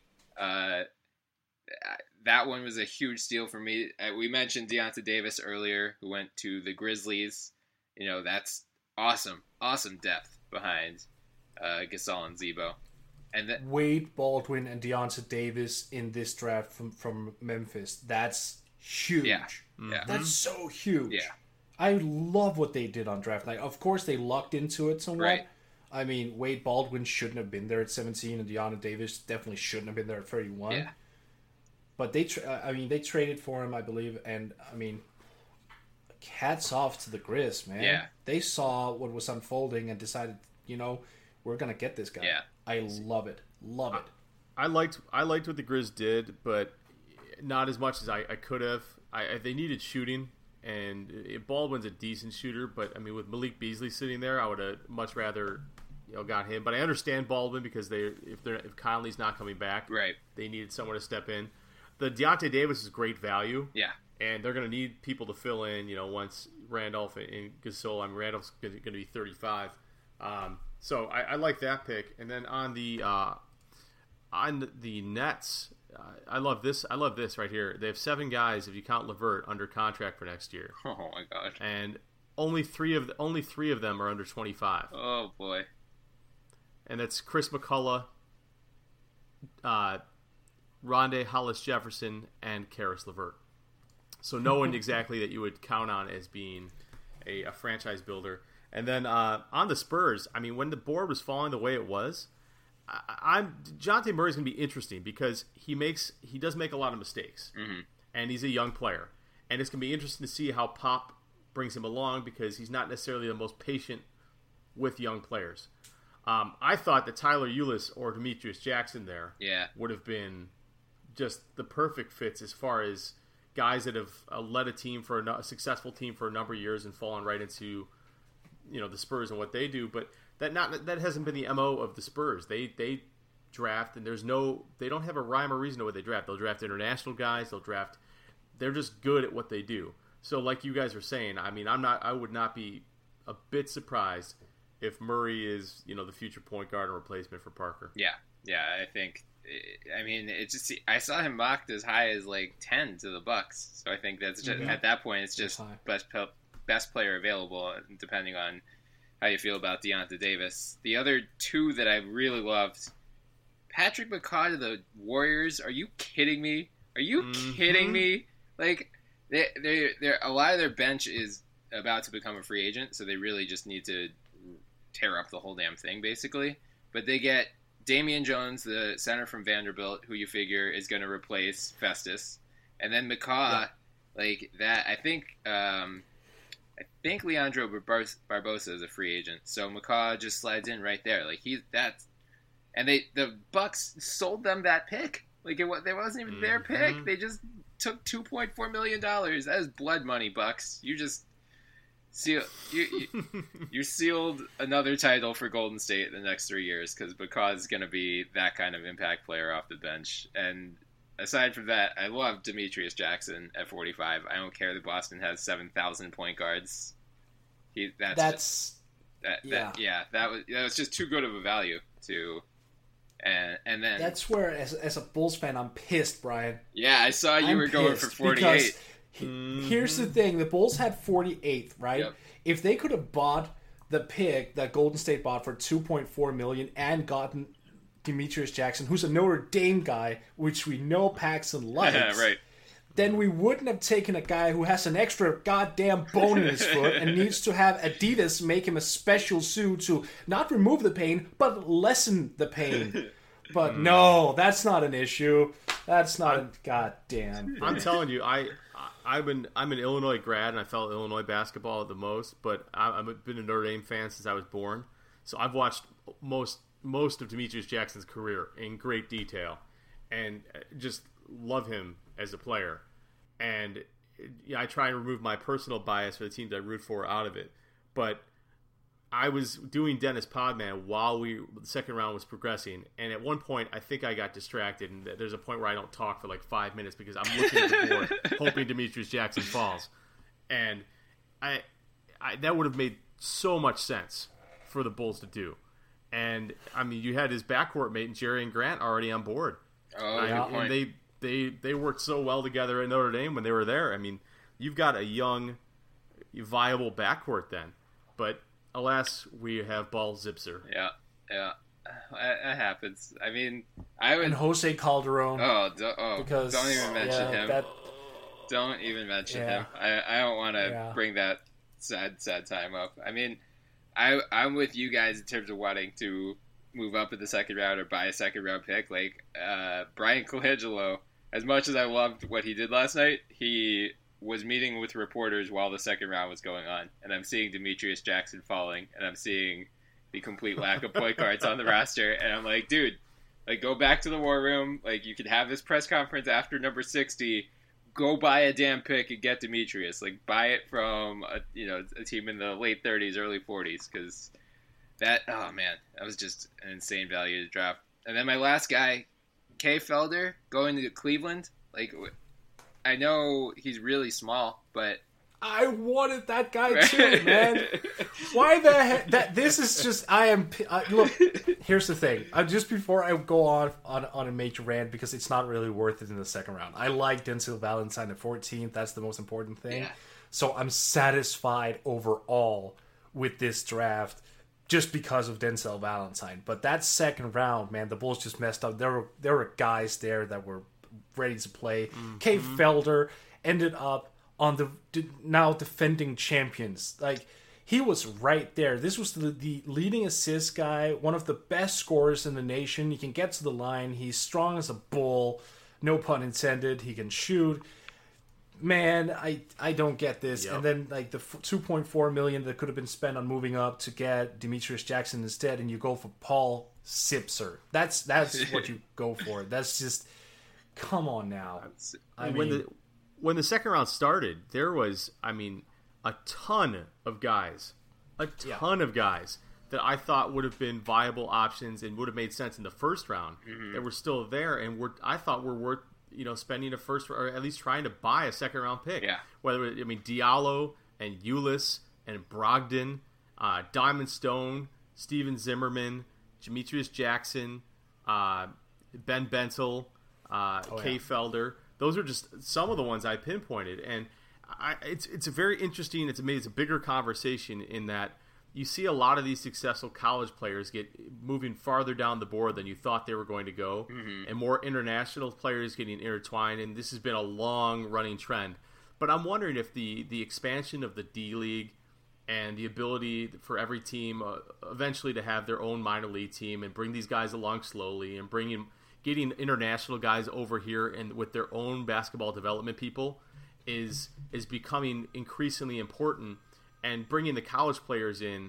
That one was a huge steal for me. We mentioned Deonta Davis earlier, who went to the Grizzlies. That's awesome. Awesome depth behind Gasol and Zebo. And Wade Baldwin and Deonta Davis in this draft from Memphis. That's huge. Yeah. That's so huge. Yeah. I love what they did on draft night. Of course, they lucked into it somewhat. Right. I mean, Wade Baldwin shouldn't have been there at 17, and Deonta Davis definitely shouldn't have been there at 31. Yeah. But they traded for him, I believe, and I mean, hats off to the Grizz, man. Yeah. They saw what was unfolding and decided, we're gonna get this guy. Yeah. I love it. Love it. I liked what the Grizz did, but not as much as I could have. They needed shooting, and Baldwin's a decent shooter, but I mean, with Malik Beasley sitting there, I would have much rather got him. But I understand Baldwin because if Conley's not coming back, right, they needed someone to step in. The Deonta Davis is great value. Yeah. And they're going to need people to fill in, once Randolph and Gasol. I mean, Randolph's going to be 35. So I like that pick. And then on the Nets, I love this. I love this right here. They have 7 guys, if you count LeVert, under contract for next year. Oh my god! And only three of them are under 25. Oh boy! And that's Chris McCullough, Rondé Hollis Jefferson, and Karis LeVert. So no one exactly that you would count on as being a franchise builder. And then on the Spurs, I mean, when the board was falling the way it was, DeJounte Murray's going to be interesting because he does make a lot of mistakes, and he's a young player, and it's going to be interesting to see how Pop brings him along because he's not necessarily the most patient with young players. I thought that Tyler Ulis or Demetrius Jackson there would have been just the perfect fits as far as guys that have led a successful team for a number of years and fallen right into, the Spurs and what they do. But that hasn't been the MO of the Spurs. They draft, and they don't have a rhyme or reason to what they draft. They'll draft international guys. They're just good at what they do. So like you guys are saying, I mean, I would not be a bit surprised if Murray is, the future point guard and replacement for Parker. Yeah, I think. I mean, I saw him mocked as high as like 10 to the Bucks. So I think that's just, at that point, it's just best player available, depending on how you feel about Deonta Davis. The other two that I really loved, Patrick McCaw to the Warriors. Are you kidding me? Are you kidding me? Like, they're a lot of their bench is about to become a free agent, so they really just need to tear up the whole damn thing, basically. But they get Damian Jones, the center from Vanderbilt, who you figure is going to replace Festus, and then McCaw, like that. I think Leandro Barbosa is a free agent, so McCaw just slides in right there. Like and the Bucks sold them that pick. Like it wasn't even their pick. They just took $2.4 million. That is blood money, Bucks. You just you sealed another title for Golden State in the next 3 years because McCaw is going to be that kind of impact player off the bench. And aside from that, I love Demetrius Jackson at 45. I don't care that Boston has 7,000 point guards. That was just too good of a value to. And then that's where, as a Bulls fan, I'm pissed, Brian. Yeah, I saw you were going for 48. Here's the thing: the Bulls had 48th, right? Yep. If they could have bought the pick that Golden State bought for $2.4 million and gotten Demetrius Jackson, who's a Notre Dame guy, which we know Paxson likes, right? Then we wouldn't have taken a guy who has an extra goddamn bone in his foot and needs to have Adidas make him a special shoe to not remove the pain, but lessen the pain. But no, that's not an issue. That's not a goddamn. I'm telling you, I'm an Illinois grad, and I follow Illinois basketball the most. But I've been a Notre Dame fan since I was born, so I've watched most of Demetrius Jackson's career in great detail, and just love him as a player. And I try and remove my personal bias for the teams I root for out of it. But I was doing Dennis Podman while the second round was progressing, and at one point I think I got distracted, and there's a point where I don't talk for like 5 minutes because I'm looking at the board hoping Demetrius Jackson falls. And I that would have made so much sense for the Bulls to do. And I mean, you had his backcourt mate, Jerry and Grant, already on board. And they worked so well together at Notre Dame when they were there. I mean, you've got a young, viable backcourt then. But alas, we have Ball Zipser. Yeah. That happens. I mean, and Jose Calderon. Because don't even mention him. Don't even mention him. I don't want to bring that sad time up. I mean, I'm with you guys in terms of wanting to move up in the second round or buy a second round pick. Like Brian Colangelo, as much as I loved what he did last night, he was meeting with reporters while the second round was going on, and I'm seeing Demetrius Jackson falling, and I'm seeing the complete lack of point guards on the roster, and I'm like, dude, like, go back to the war room. Like, you could have this press conference after number 60. Go buy a damn pick and get Demetrius. Like, buy it from a team in the late 30s, early 40s, because that was just an insane value to draft. And then my last guy, Kay Felder, going to Cleveland. Like, I know he's really small, but I wanted that guy too, man. Why the heck? This is just. Look. Here's the thing. Just before I go on a major rant, because it's not really worth it in the second round. I like Denzel Valentine at 14th. That's the most important thing. Yeah. So I'm satisfied overall with this draft, just because of Denzel Valentine. But that second round, man, the Bulls just messed up. There were guys there that were ready to play. Mm-hmm. Kay Felder ended up on the now defending champions. Like, he was right there. This was the leading assist guy, one of the best scorers in the nation. He can get to the line. He's strong as a bull. No pun intended. He can shoot. Man, I don't get this. Yep. And then, like, the $2.4 million that could have been spent on moving up to get Demetrius Jackson instead, and you go for Paul Zipser. That's what you go for. That's just, come on now. when the second round started, there was, I mean, a ton of guys that I thought would have been viable options and would have made sense in the first round that were still there and I thought were worth spending a first or at least trying to buy a second round pick. Yeah. Whether Diallo and Ulis and Brogdon, Diamond Stone, Steven Zimmerman, Demetrius Jackson, Ben Bentel, Kay Felder. Those are just some of the ones I pinpointed, and it's a very interesting. It's a bigger conversation in that you see a lot of these successful college players get moving farther down the board than you thought they were going to go, and more international players getting intertwined. And this has been a long running trend. But I'm wondering if the expansion of the D League and the ability for every team eventually to have their own minor league team and bring these guys along slowly and getting international guys over here and with their own basketball development people is becoming increasingly important, and bringing the college players in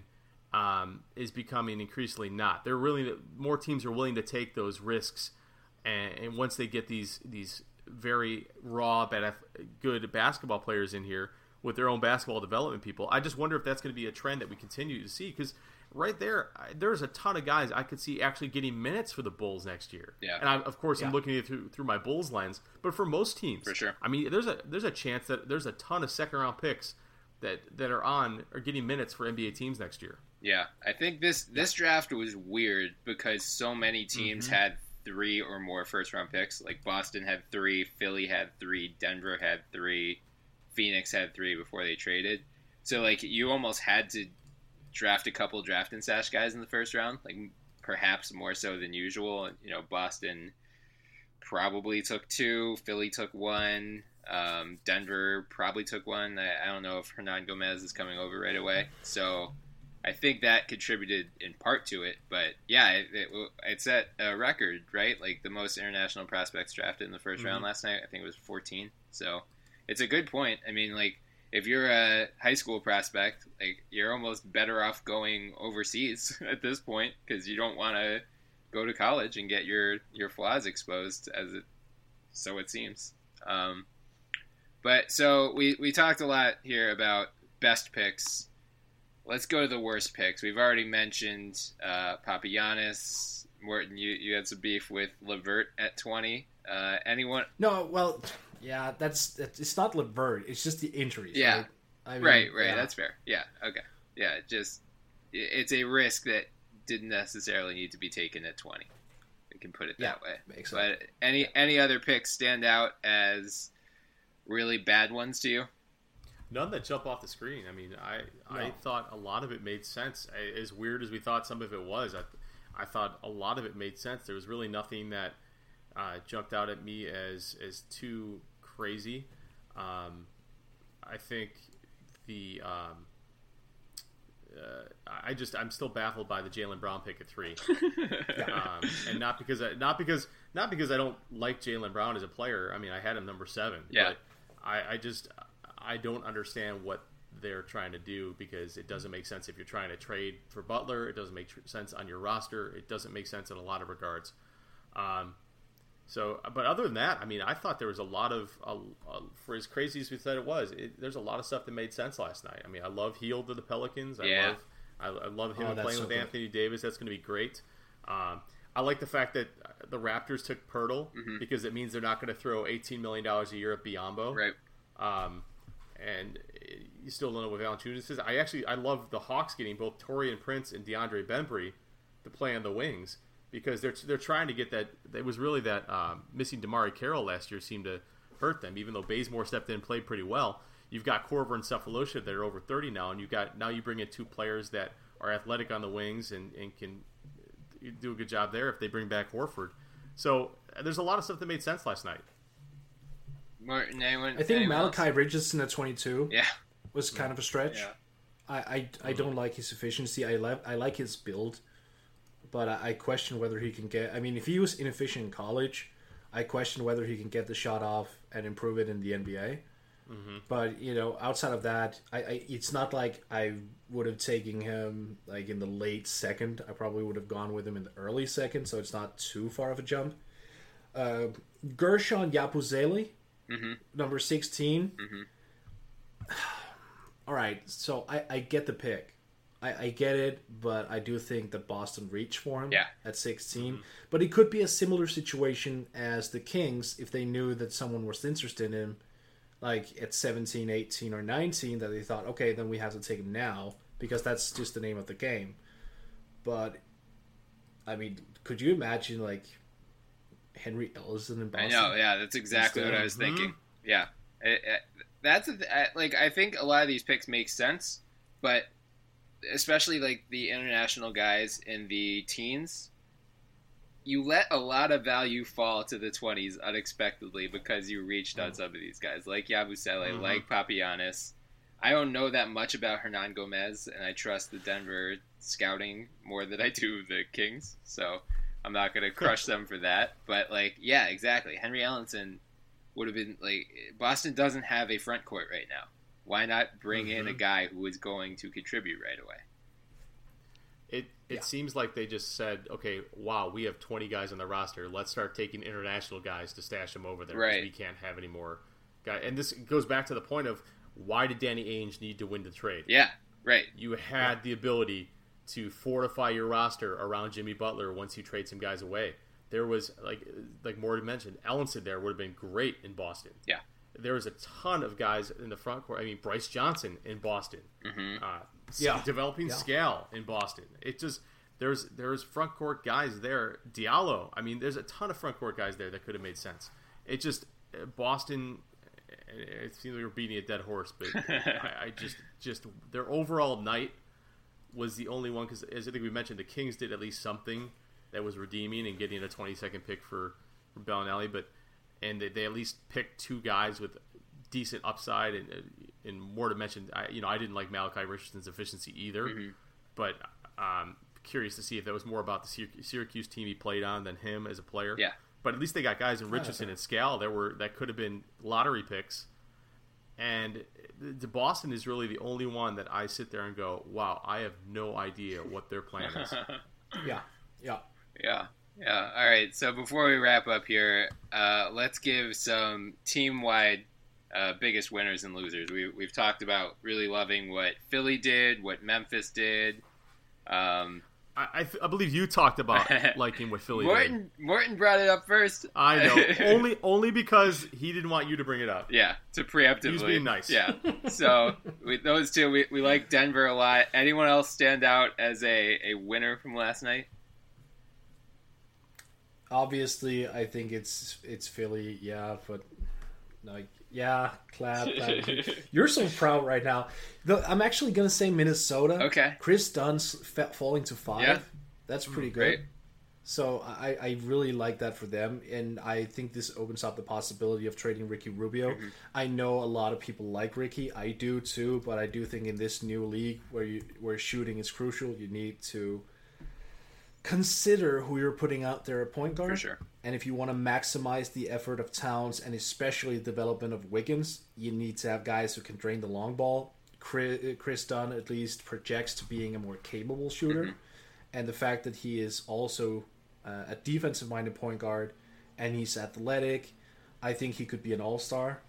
is becoming increasingly not. More teams are willing to take those risks, and once they get these very raw, good basketball players in here with their own basketball development people, I just wonder if that's going to be a trend that we continue to see, because right there's a ton of guys I could see actually getting minutes for the Bulls next year. Yeah. And I'm looking at it through my Bulls lens, but for most teams, for sure. I mean, there's a chance that there's a ton of second round picks that are getting minutes for NBA teams next year. Yeah, I think this draft was weird because so many teams had 3 or more first round picks. Like Boston had 3, Philly had 3, Denver had 3, Phoenix had 3 before they traded. So like you almost had to draft a couple draft and stash guys in the first round, like perhaps more so than usual. Boston probably took 2, Philly took 1, Denver probably took 1. I don't know if Hernan Gomez is coming over right away, so I think that contributed in part to it. But yeah, it set a record, right? Like the most international prospects drafted in the first round last night. I think it was 14. So it's a good point. I mean, like, if you're a high school prospect, like, you're almost better off going overseas at this point, because you don't want to go to college and get your flaws exposed, so it seems. But so we talked a lot here about best picks. Let's go to the worst picks. We've already mentioned Papagiannis. Morton, you had some beef with LeVert at 20. Anyone? No, well, yeah, it's not LeVert. It's just the injuries. Yeah, right. I mean, right. Yeah. That's fair. Yeah, okay. Yeah, it's a risk that didn't necessarily need to be taken at 20. We can put it that way. Makes sense. But any other picks stand out as really bad ones to you? None that jump off the screen. I mean, I thought a lot of it made sense. As weird as we thought some of it was, I thought a lot of it made sense. There was really nothing that jumped out at me as too crazy. I think I'm still baffled by the Jaylen Brown pick at 3, and not because I don't like Jaylen Brown as a player. I mean, I had him number 7. Yeah. But I don't understand what they're trying to do, because it doesn't make sense if you're trying to trade for Butler. It doesn't make sense on your roster. It doesn't make sense in a lot of regards. But other than that, I mean, I thought there was a lot of, for as crazy as we said it was, there's a lot of stuff that made sense last night. I mean, I love Hield to the Pelicans. I love him playing with Anthony Davis. That's going to be great. I like the fact that the Raptors took Pirtle, because it means they're not going to throw $18 million a year at Biyombo. Right. And you still don't know what Valanciunas is. I love the Hawks getting both Taurean Prince and DeAndre Bembry to play on the wings, because they're trying to get that. It was really that missing DeMarre Carroll last year seemed to hurt them, even though Bazemore stepped in and played pretty well. You've got Korver and Cephalosha that are over 30 now, and you bring in 2 players that are athletic on the wings and can do a good job there if they bring back Horford. So there's a lot of stuff that made sense last night. Martin, I think Malachi Richardson at 22 was kind of a stretch. Yeah. I don't like his efficiency. I like his build, but I question whether he can get... I mean, if he was inefficient in college, I question whether he can get the shot off and improve it in the NBA. But, outside of that, it's not like I would have taken him like in the late second. I probably would have gone with him in the early second, so it's not too far of a jump. Gershon Yabusele number 16. Mm-hmm. All right, so I get the pick. I get it, but I do think that Boston reached for him at 16. Mm-hmm. But it could be a similar situation as the Kings if they knew that someone was interested in him, like at 17, 18, or 19, that they thought, okay, then we have to take him now because that's just the name of the game. But, I mean, could you imagine, like, Henry Ellison in Boston? I know, yeah, that's exactly what I was thinking. Yeah. I think a lot of these picks make sense, but especially like the international guys in the teens, you let a lot of value fall to the 20s unexpectedly because you reached on some of these guys like Yabusele, like Papagiannis. I don't know that much about Hernan Gomez, and I trust the Denver scouting more than I do the Kings, so I'm not going to crush them for that. But, like, yeah, exactly. Henry Ellison would have been, like, Boston doesn't have a front court right now. Why not bring in a guy who is going to contribute right away? It seems like they just said, okay, wow, we have 20 guys on the roster. Let's start taking international guys to stash them over there because we can't have any more guys. And this goes back to the point of why did Danny Ainge need to win the trade? Yeah, right. You had the ability to fortify your roster around Jimmy Butler once you trade some guys away. There was, like Morty mentioned, Ellenson there would have been great in Boston. Yeah. There was a ton of guys in the front court. I mean, Bryce Johnson in Boston. Developing Scal in Boston. It just there's front court guys there. Diallo. I mean, there's a ton of front court guys there that could have made sense. It just Boston. It seems like we're beating a dead horse, but I just their overall night was the only one because, as I think we mentioned, the Kings did at least something that was redeeming and getting a 22nd pick for Bellinelli, and they at least picked two guys with decent upside, and more to mention, I didn't like Malachi Richardson's efficiency either, but curious to see if that was more about the Syracuse team he played on than him as a player. Yeah. But at least they got guys in Richardson and Scal that could have been lottery picks, and the Boston is really the only one that I sit there and go, wow, I have no idea what their plan is. Yeah. All right. So before we wrap up here, let's give some team-wide biggest winners and losers. We've talked about really loving what Philly did, what Memphis did. I believe you talked about liking what Philly did. Morton brought it up first. I know. only because he didn't want you to bring it up. Yeah, to preemptively. He was being nice. Yeah. So with those two, we like Denver a lot. Anyone else stand out as a winner from last night? Obviously, I think it's Philly, but like, clap. You're so proud right now. I'm actually gonna say Minnesota. Okay. Chris Dunn's falling to 5. Yeah. That's pretty good. Great. So I really like that for them, and I think this opens up the possibility of trading Ricky Rubio. I know a lot of people like Ricky. I do too, but I do think in this new league where shooting is crucial, you need to consider who you're putting out there at point guard. For sure. And if you want to maximize the effort of Towns and especially the development of Wiggins, you need to have guys who can drain the long ball. Chris Dunn at least projects to being a more capable shooter. And the fact that he is also a defensive-minded point guard and he's athletic, I think he could be an all-star.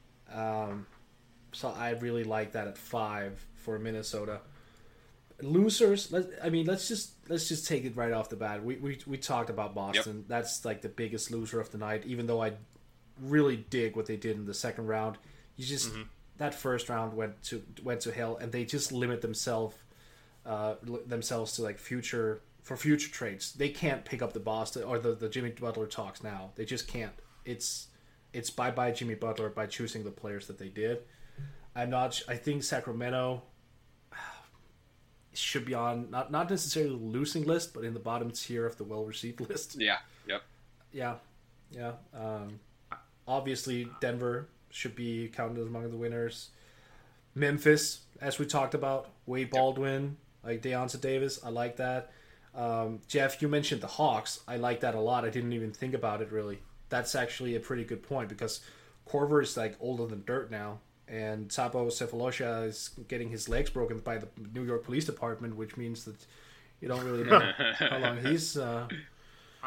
So I really like that at 5 for Minnesota. Losers, let's just take it right off the bat. We talked about Boston. Yep. That's like the biggest loser of the night. Even though I really dig what they did in the second round, that first round went to hell, and they just limit themselves to like future trades. They can't pick up the Boston or the Jimmy Butler talks now. They just can't. It's bye Jimmy Butler by choosing the players that they did. I think Sacramento should be on not necessarily the losing list, but in the bottom tier of the well-received list. Yeah. Yep. Yeah. Obviously, Denver should be counted among the winners. Memphis, as we talked about, Wade Baldwin, like Deonta Davis, I like that. Jeff, you mentioned the Hawks. I like that a lot. I didn't even think about it really. That's actually a pretty good point because Korver is like older than dirt now. And Sabo Cephalosha is getting his legs broken by the New York Police Department, which means that you don't really know how long he's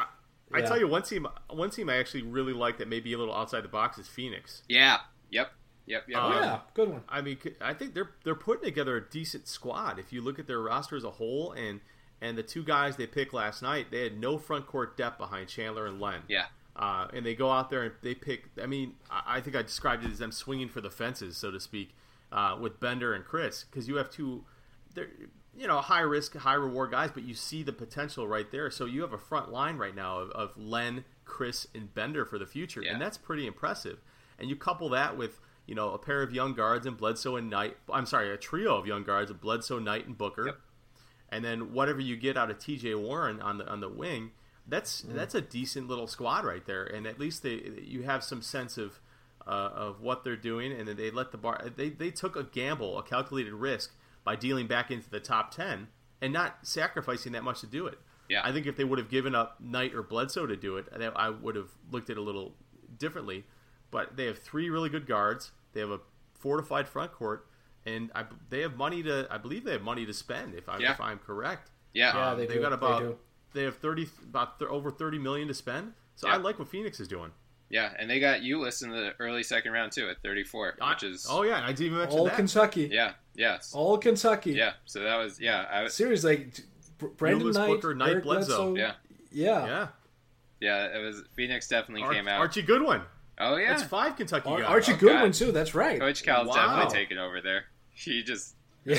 I tell you, one team I actually really like that may be a little outside the box is Phoenix. Yeah. Yep. Yeah, good one. I mean, I think they're putting together a decent squad. If you look at their roster as a whole, and the two guys they picked last night, they had no front court depth behind Chandler and Len. Yeah. And they go out there and they pick. I mean, I think I described it as them swinging for the fences, so to speak, with Bender and Chris, because you have two, they're high risk, high reward guys, but you see the potential right there. So you have a front line right now of Len, Chris, and Bender for the future, and that's pretty impressive. And you couple that with a pair of young guards in Bledsoe and Knight. I'm sorry, a trio of young guards of Bledsoe, Knight, and Booker. Yep. And then whatever you get out of T.J. Warren on the wing, that's a decent little squad right there. And at least you have some sense of what they're doing, and then they let they took a gamble, a calculated risk by dealing back into the top 10 and not sacrificing that much to do it. Yeah. I think if they would have given up Knight or Bledsoe to do it, I would have looked at it a little differently. But they have three really good guards. They have a fortified front court, and they have money to. I believe they have money to spend. If I'm correct. Yeah. They they've do. got they have over $30 million to spend. So I like what Phoenix is doing. Yeah, and they got Ulis in the early second round too at 34, which is I didn't even mention all that. Kentucky. Yeah. Yes. All Kentucky. Yeah. So that was seriously, Brandon Ulis, Knight, Booker, Knight, Eric Bledsoe. Yeah. It was Phoenix definitely came out. Archie Goodwin. Oh yeah, that's 5 Kentucky guys. Archie Goodwin too. That's right. Coach Cal's definitely taken over there. He just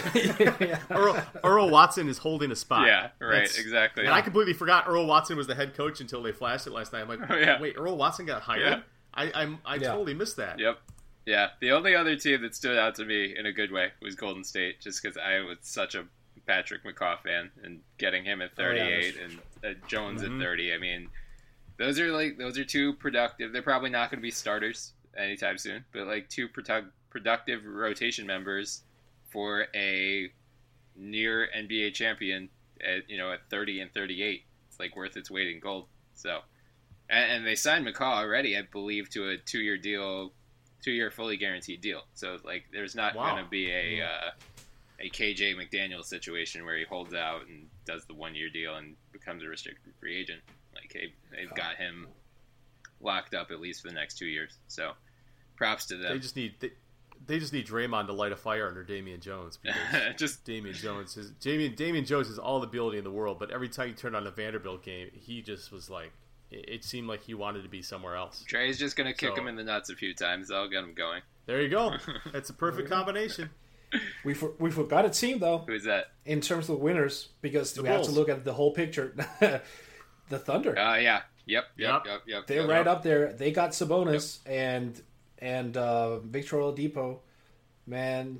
Earl Watson is holding a spot. Yeah, right, exactly. And I completely forgot Earl Watson was the head coach until they flashed it last night. I'm like, wait, Earl Watson got hired? Yeah. I totally missed that. Yep. Yeah. The only other team that stood out to me in a good way was Golden State, just because I was such a Patrick McCaw fan, and getting him at 38 and Jones at 30. I mean, those are two productive. They're probably not going to be starters anytime soon, but like two productive rotation members for a near NBA champion at 30 and 38. It's like worth its weight in gold. So, and they signed McCaw already, I believe, to a 2-year deal, 2-year fully guaranteed deal. So like, there's not going to be a KJ McDaniel situation where he holds out and does the 1-year deal and becomes a restricted free agent. Like they've got him locked up at least for the next 2 years. So, props to them. They just need Draymond to light a fire under Damian Jones, because Damian Jones has all the ability in the world, but every time he turned on the Vanderbilt game, he just was like, it seemed like he wanted to be somewhere else. Trey's just going to kick him in the nuts a few times. That'll get him going. There you go. That's a perfect combination. We forgot a team, though. Who's that? In terms of the winners, because we have to look at the whole picture. The Thunder. Yeah. Yep. They're right up there. They got Sabonis and Victor Oladipo. Man,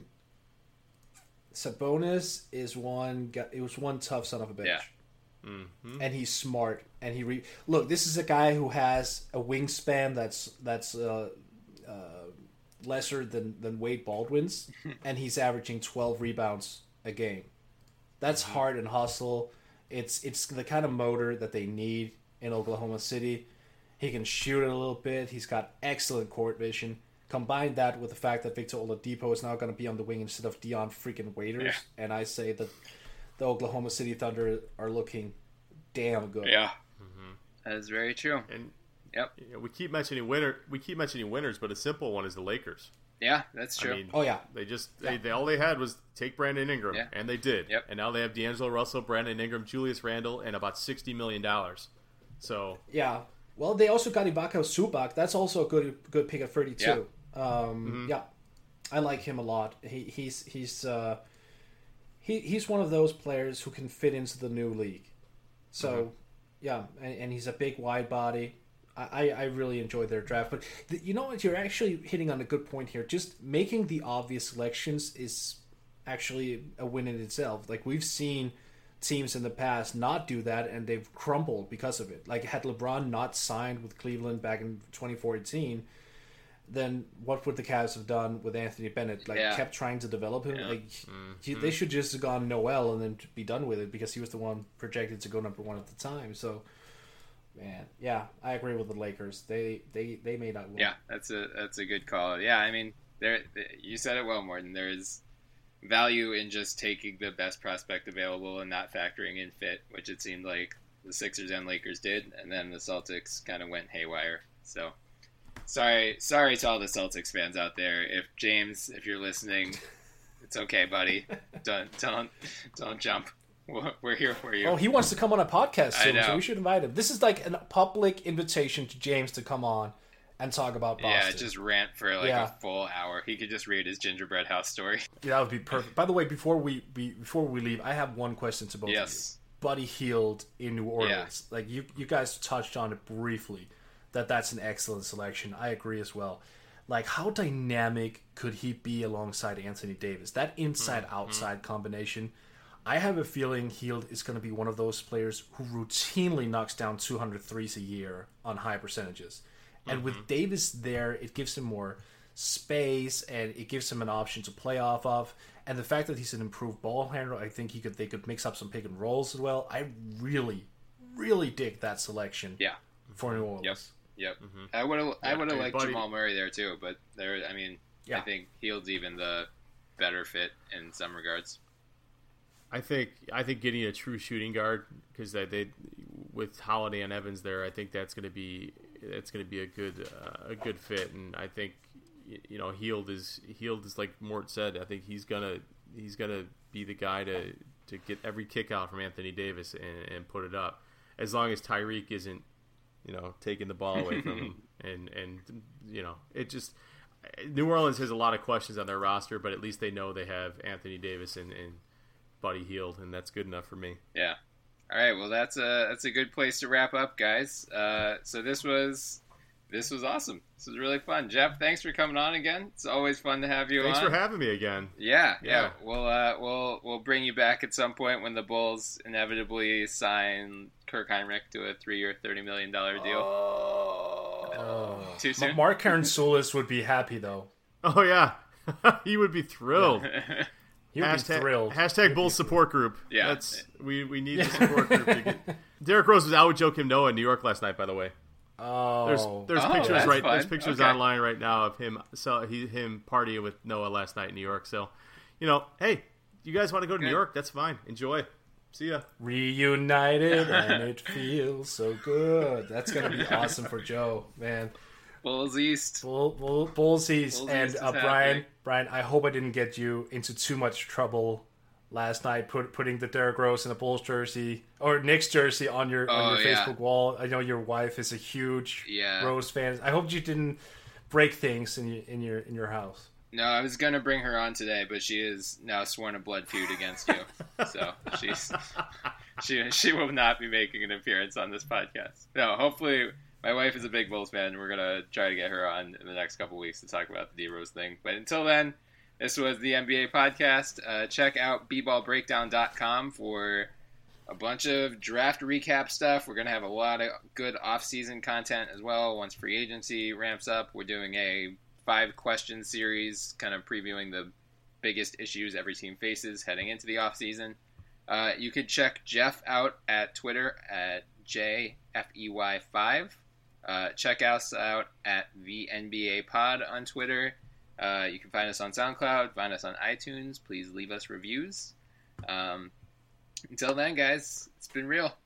Sabonis is one tough son of a bitch. Yeah. Mm-hmm. And he's smart. And look. This is a guy who has a wingspan that's lesser than Wade Baldwin's, and he's averaging 12 rebounds a game. That's hard and hustle. It's the kind of motor that they need in Oklahoma City. He can shoot it a little bit. He's got excellent court vision. Combine that with the fact that Victor Oladipo is now going to be on the wing instead of Dion freaking Waiters, and I say that the Oklahoma City Thunder are looking damn good. Yeah, that is very true. And we keep mentioning winners, but a simple one is the Lakers. Yeah, that's true. I mean, they all they had was take Brandon Ingram, and they did. Yep. And now they have D'Angelo Russell, Brandon Ingram, Julius Randle, and about $60 million. So well, they also got Ibaka Zubac. That's also a good pick at 32. Yeah, I like him a lot. He's one of those players who can fit into the new league. So and he's a big wide body. I really enjoy their draft. But you know what? You're actually hitting on a good point here. Just making the obvious selections is actually a win in itself. Like, we've seen teams in the past not do that, and they've crumbled because of it. Like, had LeBron not signed with Cleveland back in 2014, then what would the Cavs have done with Anthony Bennett? Like, kept trying to develop him? They should just have gone Noel and then be done with it, because he was the one projected to go number one at the time. So, man, I agree with the Lakers. They may not win. Yeah, that's a good call. Yeah, I mean, you said it well, Morten. There's value in just taking the best prospect available and not factoring in fit, which it seemed like the Sixers and Lakers did, and then the Celtics kind of went haywire. So sorry to all the Celtics fans out there. If James, if you're listening, it's okay, buddy. Don't jump. We're here for you. Oh, he wants to come on a podcast soon, I know. so we should invite him. This is like a public invitation to James to come on and talk about Boston. Yeah, just rant for like a full hour. He could just read his gingerbread house story. Yeah, that would be perfect. By the way, before we leave, I have one question to both of you. Buddy Hield in New Orleans. Like you guys touched on it briefly. That's an excellent selection. I agree as well. Like, how dynamic could he be alongside Anthony Davis? That inside-outside combination. I have a feeling Hield is going to be one of those players who routinely knocks down 200 threes a year on high percentages. And with Davis there, it gives him more space, and it gives him an option to play off of. And the fact that he's an improved ball handler, I think they could mix up some pick and rolls as well. I really, really dig that selection. Yeah. For New Orleans. Yep. I would have liked Jamal Murray there too, but I think Hield's even the better fit in some regards. I think getting a true shooting guard, because they with Holiday and Evans there, I think that's going to be a good fit, and I think Hield is like Mort said. I think he's gonna be the guy to get every kick out from Anthony Davis and put it up, as long as Tyreek isn't taking the ball away from him, and it just. New Orleans has a lot of questions on their roster, but at least they know they have Anthony Davis and Buddy Hield, and that's good enough for me. Yeah. All right. Well, that's a good place to wrap up, guys. So this was awesome. This was really fun. Jeff, thanks for coming on again. It's always fun to have you on. Thanks for having me again. Yeah. We'll bring you back at some point when the Bulls inevitably sign Kirk Heinrich to a 3-year, $30 million deal. Too soon? Mark Karansulis would be happy, though. Oh, yeah. He would be thrilled. He would be thrilled. Hashtag Bulls support group. Yeah. We need the support group to get... Derrick Rose was out with Joakim Noah in New York last night, by the way. Oh. There's pictures fun. There's pictures online right now of him partying with Noah last night in New York. So, hey, you guys want to go to New York? That's fine. Enjoy. See ya. Reunited and it feels so good. That's gonna be awesome for Joe, man. Bulls East. Bulls East. And Brian, I hope I didn't get you into too much trouble last night putting the Derrick Rose in a Bulls jersey or Knicks jersey on your Facebook wall. I know your wife is a huge Rose fan. I hope you didn't break things in your house. No, I was gonna bring her on today, but she is now sworn a blood feud against you. So she will not be making an appearance on this podcast. No, hopefully my wife is a big Bulls fan. We're gonna try to get her on in the next couple weeks to talk about the D-Rose thing. But until then, this was the NBA podcast. Check out bballbreakdown.com for a bunch of draft recap stuff. We're gonna have a lot of good off-season content as well. Once free agency ramps up, we're doing a 5-question series, kind of previewing the biggest issues every team faces heading into the offseason. You could check Jeff out at Twitter at JFEY5. Check us out at the NBA Pod on Twitter. You can find us on SoundCloud, find us on iTunes. Please leave us reviews. Until then, guys, it's been real.